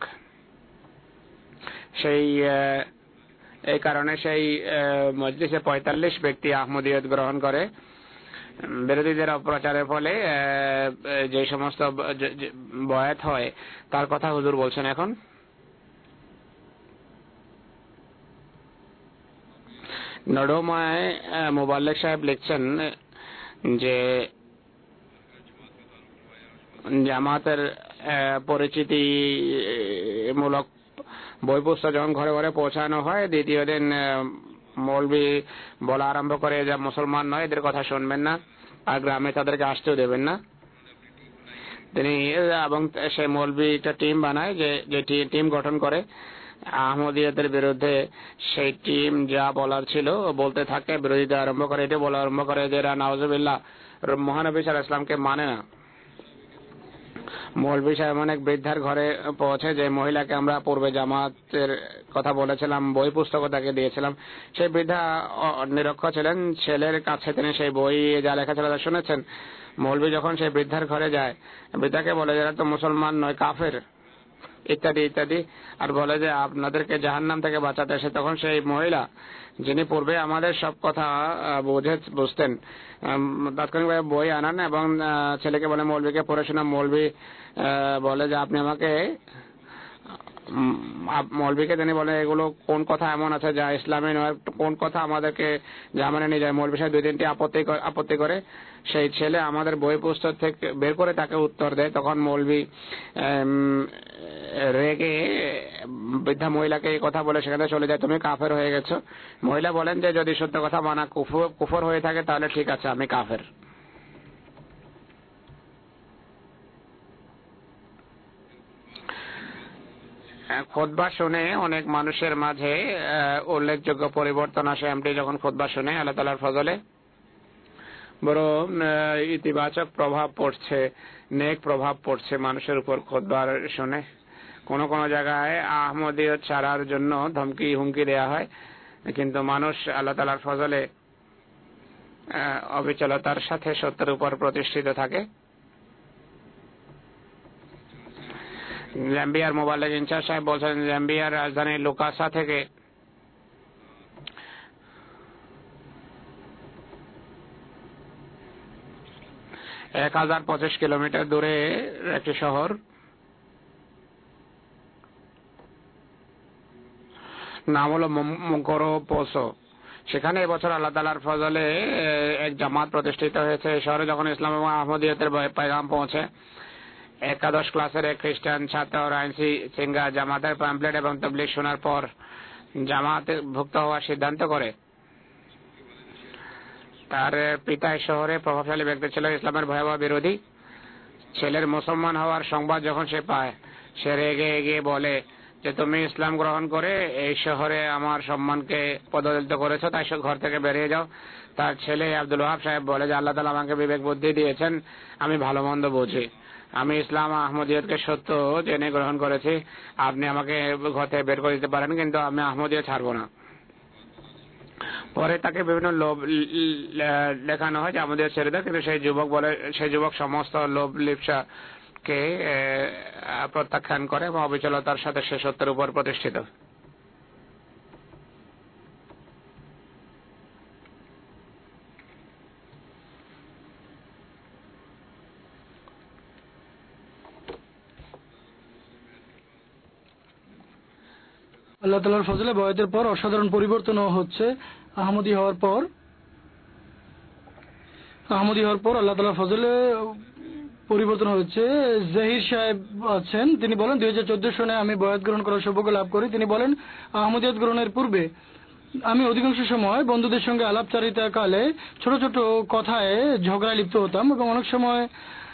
এই কারণে সেই মজলিসে 45 ব্যক্তি আহমদিয়ত গ্রহণ করে। বিরোধীদের অপপ্রচারের ফলে যে সমস্ত বয়াত হয় তার কথা হুজুর বলছেন। এখন নডোমায় মোবাল্লেক সাহেব লিখছেন যে জামাতের পরিচিতিমূলক বই পুস্তক যখন ঘরে ঘরে পৌঁছানো হয়, দ্বিতীয় দিন মৌলবি বলা আরম্ভ করে যা মুসলমান নয়, এদের কথা শুনবেন না, আর গ্রামে তাদেরকে আসতেও দেবেন না। তিনি এবং সেই মৌলবি একটা টিম বানায়, যে টিম গঠন করে আহমদিয়তের বিরুদ্ধে। সেই টিম যা বলার ছিল বলতে থাকে, বিরোধিতা আরম্ভ করে, এটা বলা আরম্ভ করে যে এরা নাউজুবিল্লাহ মহানবী সাল্লাল্লাহু আলাইহি ওয়াসাল্লামকে মানে না। মৌলবি সাহেব অনেক বৃদ্ধার ঘরে পৌঁছে, যে মহিলাকে আমরা পূর্বে জামাতের কথা বলেছিলাম, বই পুস্তক তাকে দিয়েছিলাম, সেই বৃদ্ধা নিরক্ষর ছিলেন। ছেলের কাছে তিনি সেই বই যা লেখা ছিল তা শুনেছেন। মৌলবি যখন সেই বৃদ্ধার ঘরে যায়, বৃদ্ধাকে বলে যে এরা তো মুসলমান নয়, কাফের, ইত্যাদি ইত্যাদি, আর বলে যে আপনাদেরকে জাহান্নাম থেকে বাঁচাতে এসে। তখন সেই মহিলা, যিনি পূর্বে আমাদের সব কথা বুঝতেন, তাৎক্ষণিকভাবে বই আনান এবং ছেলেকে বলে মৌলবীকে পড়ে শোনা। মৌলবী বলে যে আপনি আমাকে, মৌলবীকে তিনি বলে এগুলো কোন কথা এমন আছে যা ইসলামে নয়, কোন কথা আমাদেরকে জাহান্নামে নিয়ে যায়। মৌলবী সাহেব 2-3টি আপত্তি করে। সেই ছেলে আমাদের বই পুস্তক থেকে বের করে তাকে উত্তর দেয়। তখন মৌলবী রেগে বৃদ্ধা মহিলাকে এই কথা বলে সেখানে চলে যায়, তুমি কাফের হয়ে গেছো। মহিলা বলেন যে যদি সত্য কথা মানা কুফর হয়ে থাকে তাহলে ঠিক আছে, আমি কাফের। খুতবা শুনে অনেক মানুষের মাঝে উল্লেখযোগ্য পরিবর্তন আসে। এমটি যখন খুতবা শুনে আল্লাহ তাআলার ফজলে বড় ইতিবাচক প্রভাব পড়ছে, নেক প্রভাব পড়ছে মানুষের উপর খুতবা শুনে। কোন কোন জায়গায় আহমদিয়ত ছাড়ার জন্য ধমকি হুমকি দেয়া হয়, কিন্তু মানুষ আল্লাহ তাআলার ফজলে অবিচলতার সাথে সত্যের উপর প্রতিষ্ঠিত থাকে। জাম্বিয়ার মোবাল্লেগ ইনচার্জ সাহেব বলছেন, জাম্বিয়ার রাজধানী লুকাসা থেকে এক 1025 কিলোমিটার দূরে একটি শহর, নাম হলো মুকরো পোসো। সেখানে এবছর আল্লাহ তাআলার ফজলে এক জামাত প্রতিষ্ঠিত হয়েছে। এই শহরে যখন ইসলাম এবং আহমদিয়তের পয়গাম পৌঁছে, একাদশ ক্লাসের এক খ্রিস্টান ছাত্র রাইনসি সিঙ্গা জামাতের প্যাম্পলেট এবং তাবলীগ শোনার পর জামাতে ভুক্ত হওয়ার সিদ্ধান্ত করে। তার পিতা শহরে প্রভাবশালী ব্যক্তি ছিল, ইসলামের ভয়াবহ বিরোধী। ছেলের মুসলমান হওয়ার সংবাদ যখন সে পায়, সে রেগে এগিয়ে বলে যে তুমি ইসলাম গ্রহণ করে এই শহরে আমার সম্মানকে পদদলিত করেছো, তাই ঘর থেকে বেরিয়ে যাও। তার ছেলে আব্দুল ওয়াহাব সাহেব বলে যে আল্লাহ তাআলা আমাকে বিবেক বুদ্ধি দিয়েছেন, আমি ভালো মন্দ বুঝি, আমি ইসলাম আহমদিয়তকে সত্য জেনে গ্রহণ করেছি, আপনি আমাকে ঘর থেকে বের করে দিতে পারেন, কিন্তু আমি আহমদিয়ত ছাড়বো না। পরে তাকে বিভিন্ন লোভ দেখানো হয় যে আমাদের ছেড়ে দেয়, কিন্তু সেই যুবক সমস্ত লোভ লিপ্সাকে প্রত্যাখ্যান করে এবং অবিচলতার সাথে সে সত্যের উপর প্রতিষ্ঠিত।
আল্লাহ তাআলার ফজলে বয়াতের পর অসাধারণ পরিবর্তনও হচ্ছে। আহমদী হওয়ার পর আল্লাহ তাআলার ফজলে পরিবর্তন হচ্ছে। জাহির সাহেব আছেন, তিনি বলেন 2014 সনে আমি বয়াত গ্রহণ করার সৌভাগ্য লাভ করি। তিনি বলেন আহমদিয়ত গ্রহণের পূর্বে আমি অধিকাংশ সময় বন্ধুদের সঙ্গে আলাপচারিতা কালে ছোট ছোট কথায় ঝগড়ায় লিপ্ত হতাম এবং অনেক সময়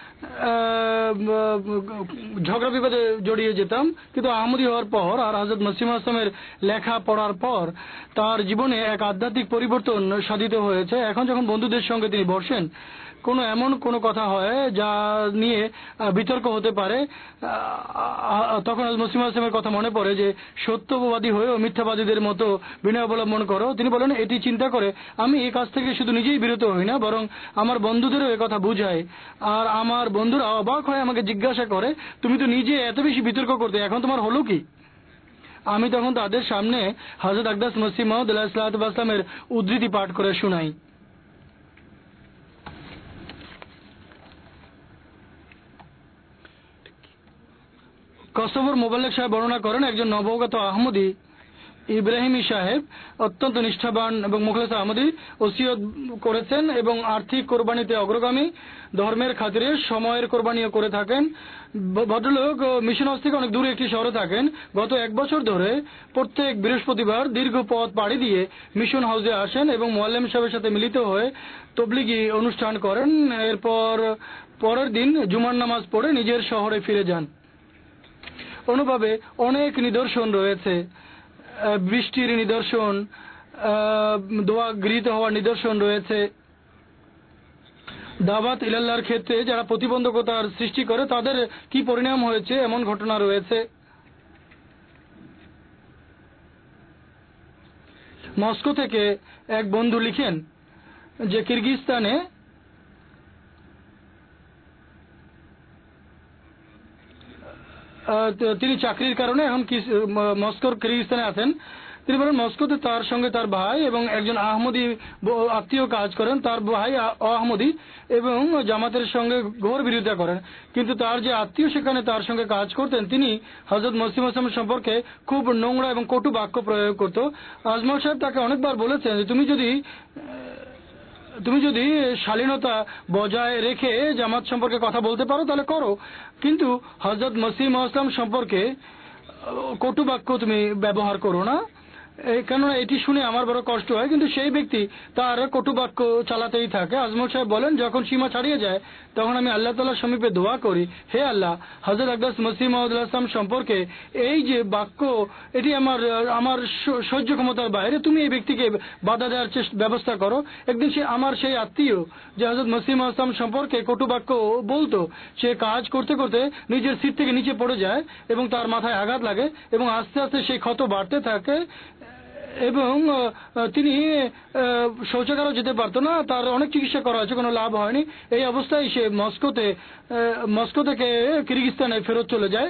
ঝগড়া বিবাদে জড়িয়ে যেতাম। কিন্তু আহমদী হওয়ার পর আর হযরত মসিহ আসলামের লেখা পড়ার পর তার জীবনে এক আধ্যাত্মিক পরিবর্তন সাধিত হয়েছে। এখন যখন বন্ধুদের সঙ্গে তিনি বসেন, এমন কোনো কথা হয় যা নিয়ে বিতর্ক হতে পারে, তখন মসিহ আসলামের কথা মনে পড়ে যে সত্যবাদী হয়েও মিথ্যাবাদীদের মতো বিনয় অবলম্বন করো। তিনি বলেন এটি চিন্তা করে আমি এই কাজ থেকে শুধু নিজেই বিরত হই না, বরং আমার বন্ধুদেরও এ কথা বুঝাই। আর আমার বন্ধুরা অবাক হয়ে আমাকে জিজ্ঞাসা করে তুমি তো নিজে এত বেশি বিতর্ক করতে, এখন তোমার হলো কি? আমি তখন তাদের সামনে হযরত আকদাস মসিহ মাউদ আলাইহিস সালামের উদ্ধৃতি পাঠ করে শোনাই। কসবর মোবাল্লেক সাহেব বর্ণনা করেন একজন নবগত আহমদী ইব্রাহিমী সাহেব অত্যন্ত নিষ্ঠাবান এবং মুখলেস আহমদী ওসিয়ত করেছেন এবং আর্থিক কোরবানিতে অগ্রগামী, ধর্মের খাতিরে সময়ের কোরবানিও করে থাকেন। ভদ্রলোক মিশন হাউস থেকে অনেক দূরে একটি শহরে থাকেন। গত 1 বছর ধরে প্রত্যেক বৃহস্পতিবার দীর্ঘ পথ পাড়ি দিয়ে মিশন হাউসে আসেন এবং মোয়াল্লেম সাহেবের সাথে মিলিত হয়ে তবলিগি অনুষ্ঠান করেন। এরপর পরের দিন জুমার নামাজ পড়ে নিজের শহরে ফিরে যান। অনুভবে অনেক নিদর্শন রয়েছে, বৃষ্টির নিদর্শন, দোয়া গৃহীত হওয়ার নিদর্শন রয়েছে। দাওয়াত ইলাল্লাহর ক্ষেত্রে যারা প্রতিবন্ধকতার সৃষ্টি করে তাদের কি পরিণাম হয়েছে এমন ঘটনা রয়েছে। মস্কো থেকে এক বন্ধু লিখেন যে কিরগিজস্তানে তিনি চাকরির কারণে এখন মস্কোর কিরগিজস্তানে আছেন। তিনি বলেন মস্কোতে তার সঙ্গে তার ভাই এবং একজন আহমদী আত্মীয় কাজ করেন। তার ভাই আহমদী এবং জামাতের সঙ্গে ঘোর বিরোধিতা করেন, কিন্তু তার যে আত্মীয় সেখানে তার সঙ্গে কাজ করতেন তিনি হযরত মসিহ মাউদ সম্পর্কে খুব নোংরা এবং কটু বাক্য প্রয়োগ করত। আজমল সাহেব তাকে অনেকবার বলেছেন যে তুমি যদি শালীনতা বজায় রেখে জামাত সম্পর্কে কথা বলতে পারো তাহলে করো, কিন্তু হযরত মসিহ মাউদ সম্পর্কে কটু বাক্য তুমি ব্যবহার করো না। কেননা এটি শুনে আমার বড় কষ্ট হয়, কিন্তু সেই ব্যক্তি তার কটু বাক্য চালাতেই থাকে। আজমল সাহেব বলেন যখন সীমা ছাড়িয়ে যায় তখন আমি আল্লাহ তাআলার সমীপে দোয়া করি, হে আল্লাহ, হযরত আকদাস মসিহ মাউদ সম্পর্কে এই যে বাক্য এটি আমার সহ্য ক্ষমতার বাইরে, তুমি এই ব্যক্তিকে বাধা দেওয়ার ব্যবস্থা করো। একদিন সেই আত্মীয় যে হযরত মসিহ মাউদ সম্পর্কে কটু বাক্য বলতো, সে কাজ করতে করতে নিজের সিট থেকে নিচে পড়ে যায় এবং তার মাথায় আঘাত লাগে এবং আস্তে আস্তে সেই ক্ষত বাড়তে থাকে এবং তিনি শৌচাগারও যেতে পারতো না। তার অনেক চিকিৎসা করা হয়েছে, কোনো লাভ হয়নি। এই অবস্থায় সে মস্কো থেকে কিরগিজস্তানে ফেরত চলে যায়।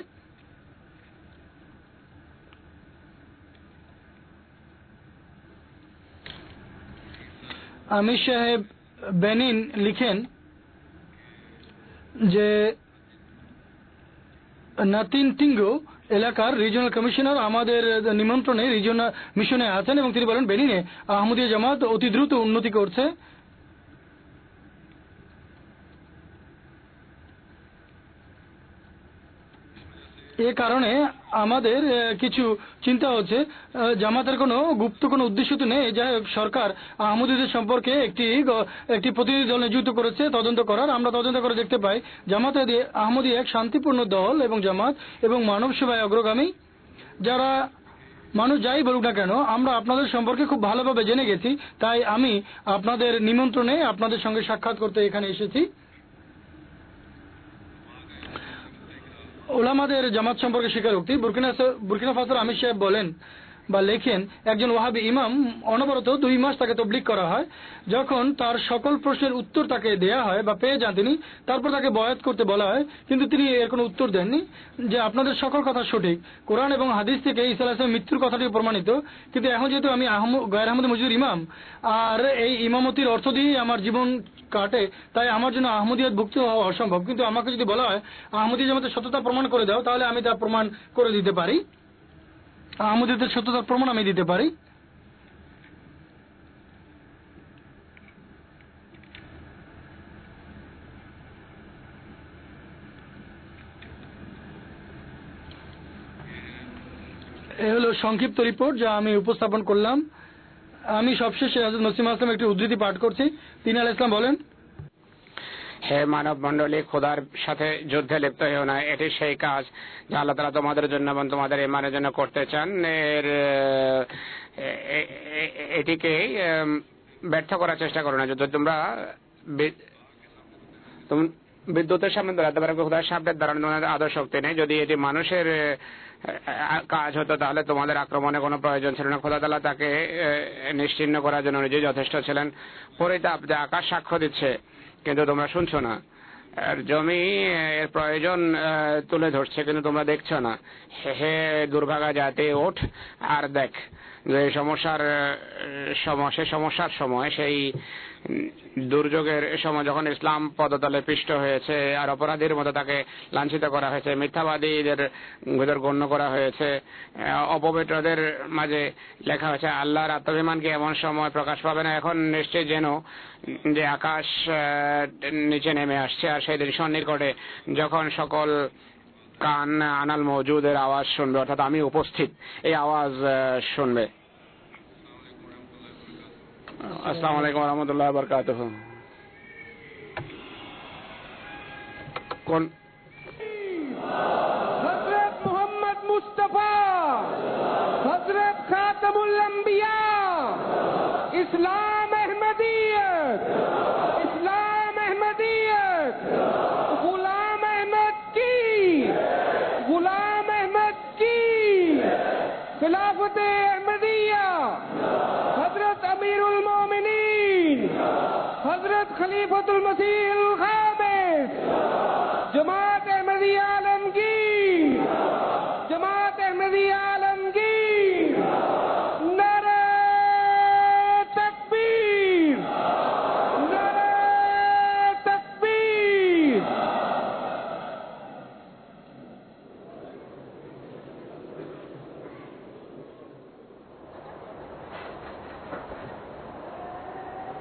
আমির সাহেব বেনিন লিখেন যে নাতিন টিঙ্গো এলাকার রিজিওনাল কমিশনার আমাদের নিমন্ত্রণে রিজিওনাল মিশনে আছেন এবং তিনি বলেন বেনিনে আহমদিয়া জামাত অতি দ্রুত উন্নতি করছে। এ কারণে আমাদের কিছু চিন্তা হচ্ছে, জামাতের কোনো গুপ্ত কোনো উদ্দেশ্য তো নেই। যাই হোক, সরকার আহমদীদের সম্পর্কে একটি প্রতিনিধি দল নিযুক্ত করেছে তদন্ত করার। আমরা তদন্ত করে দেখতে পাই জামাত আহমদী এক শান্তিপূর্ণ দল এবং জামাত এবং মানব সেবায় অগ্রগামী। যারা মানুষ যাই বলুক না কেন, আমরা আপনাদের সম্পর্কে খুব ভালোভাবে জেনে গেছি, তাই আমি আপনাদের নিমন্ত্রণে আপনাদের সঙ্গে সাক্ষাৎ করতে এখানে এসেছি। ওলামাদের জামাত সম্পর্কে স্বীকারোক্তি। বুরকিনা ফাসোর আমির সাহেব বলেন বা লেখেন একজন ওয়াহাবি ইমাম অনবরত 2 মাস তাকে তবলিগ করা হয়। যখন তার সকল প্রশ্নের উত্তর তাকে দেয়া হয় বা পেয়ে যান তিনি, তারপর তাকে বয়াত করতে বলা হয়, কিন্তু তিনি এর কোনো উত্তর দেননি। যে আপনাদের সকল কথা সঠিক, কোরআন এবং হাদিস থেকে ঈসা আলাইহিস সালামের মৃত্যুর কথাটি প্রমাণিত, কিন্তু এখন যেহেতু আমি গায়ের আহমদ মজুর ইমাম আর এই ইমামতির অর্থ দিয়েই আমার জীবন কাটে, তাই আমার জন্য আহমদিয়ত ভুক্ত হওয়া অসম্ভব। কিন্তু আমাকে যদি বলা হয় আহমদী জামাতের সত্যতা প্রমাণ করে দাও, তাহলে আমি তা প্রমাণ করে দিতে পারি। আহমদিয়তের সত্যতার প্রমাণ আমি দিতে পারি। এ হলো সংক্ষিপ্ত রিপোর্ট যা আমি উপস্থাপন করলাম। আমি সবশেষে হযরত নসিম আসলাম একটি উদ্ধৃতি পাঠ করছি। তিনি আলাইহিস সালাম বলেন,
হে মানব মণ্ডলী, খোদার সাথে যুদ্ধে লিপ্ত হও না। এটি সেই কাজ যা আল্লাহ তাআলা তোমাদের জন্য এবং তোমাদের ইমানের জন্য করতে চান। এটিকে ব্যর্থ করার চেষ্টা করো না। যদি তোমরা বিদ্যুতের সামনে দাঁড়াতে পারো, খোদার সামনে দাঁড়ানোর আদর শক্তি নেই। যদি এটি মানুষের কাজ হতো তাহলে তোমাদের আক্রমণে কোনো প্রয়োজন ছিল না। খোদা তাআলা তাকে নিশ্চিহ্ন করার জন্য নিজেই যথেষ্ট ছিলেন। পরিতাপ যে আকাশ সাক্ষ্য দিচ্ছে কিন্তু তোমরা শুনছো না, আর জমি এর প্রয়োজন তুলে ধরছে কিন্তু তোমরা দেখছো না। হে দুর্ভাগা জাতি, ওঠ আর দেখ। যে সমস্যার সময় সেই দুর্যোগের সময় যখন ইসলাম পদতলে পিষ্ট হয়েছে আর অপরাধীর মতো তাকে লাঞ্ছিত করা হয়েছে, মিথ্যাবাদীদের ভিতর গণ্য করা হয়েছে, অপবিত্রদের মাঝে লেখা হয়েছে আল্লাহর আত্মাভিমান কি এমন সময় প্রকাশ পাবে না? এখন নিশ্চয় যেন যে আকাশ নিচে নেমে আসছে আর সেই দিন সন্নিকটে যখন সকল কান আনাল মওজুদের আওয়াজ শুনবে, অর্থাৎ আমি উপস্থিত, এই আওয়াজ শুনবে। আসসালামু আলাইকুম ওয়া রাহমাতুল্লাহি ওয়া বারাকাতুহু। কোন
হযরত মুহাম্মদ মুস্তাফা, হযরত খাতামুল আম্বিয়া, ইসলাম আহমদিয়ত, ইসলাম আহমদিয়ত, গুলাম আহমদ কি, গুলাম আহমদ কি, খিলাফতে আহমদিয়া, হযরত আমিরুল মুমিনিন, হযরত খলিফাতুল মসিহুল খামিস, জামাত আহমদিয়া আলমগীর, জামাত আহমদিয়া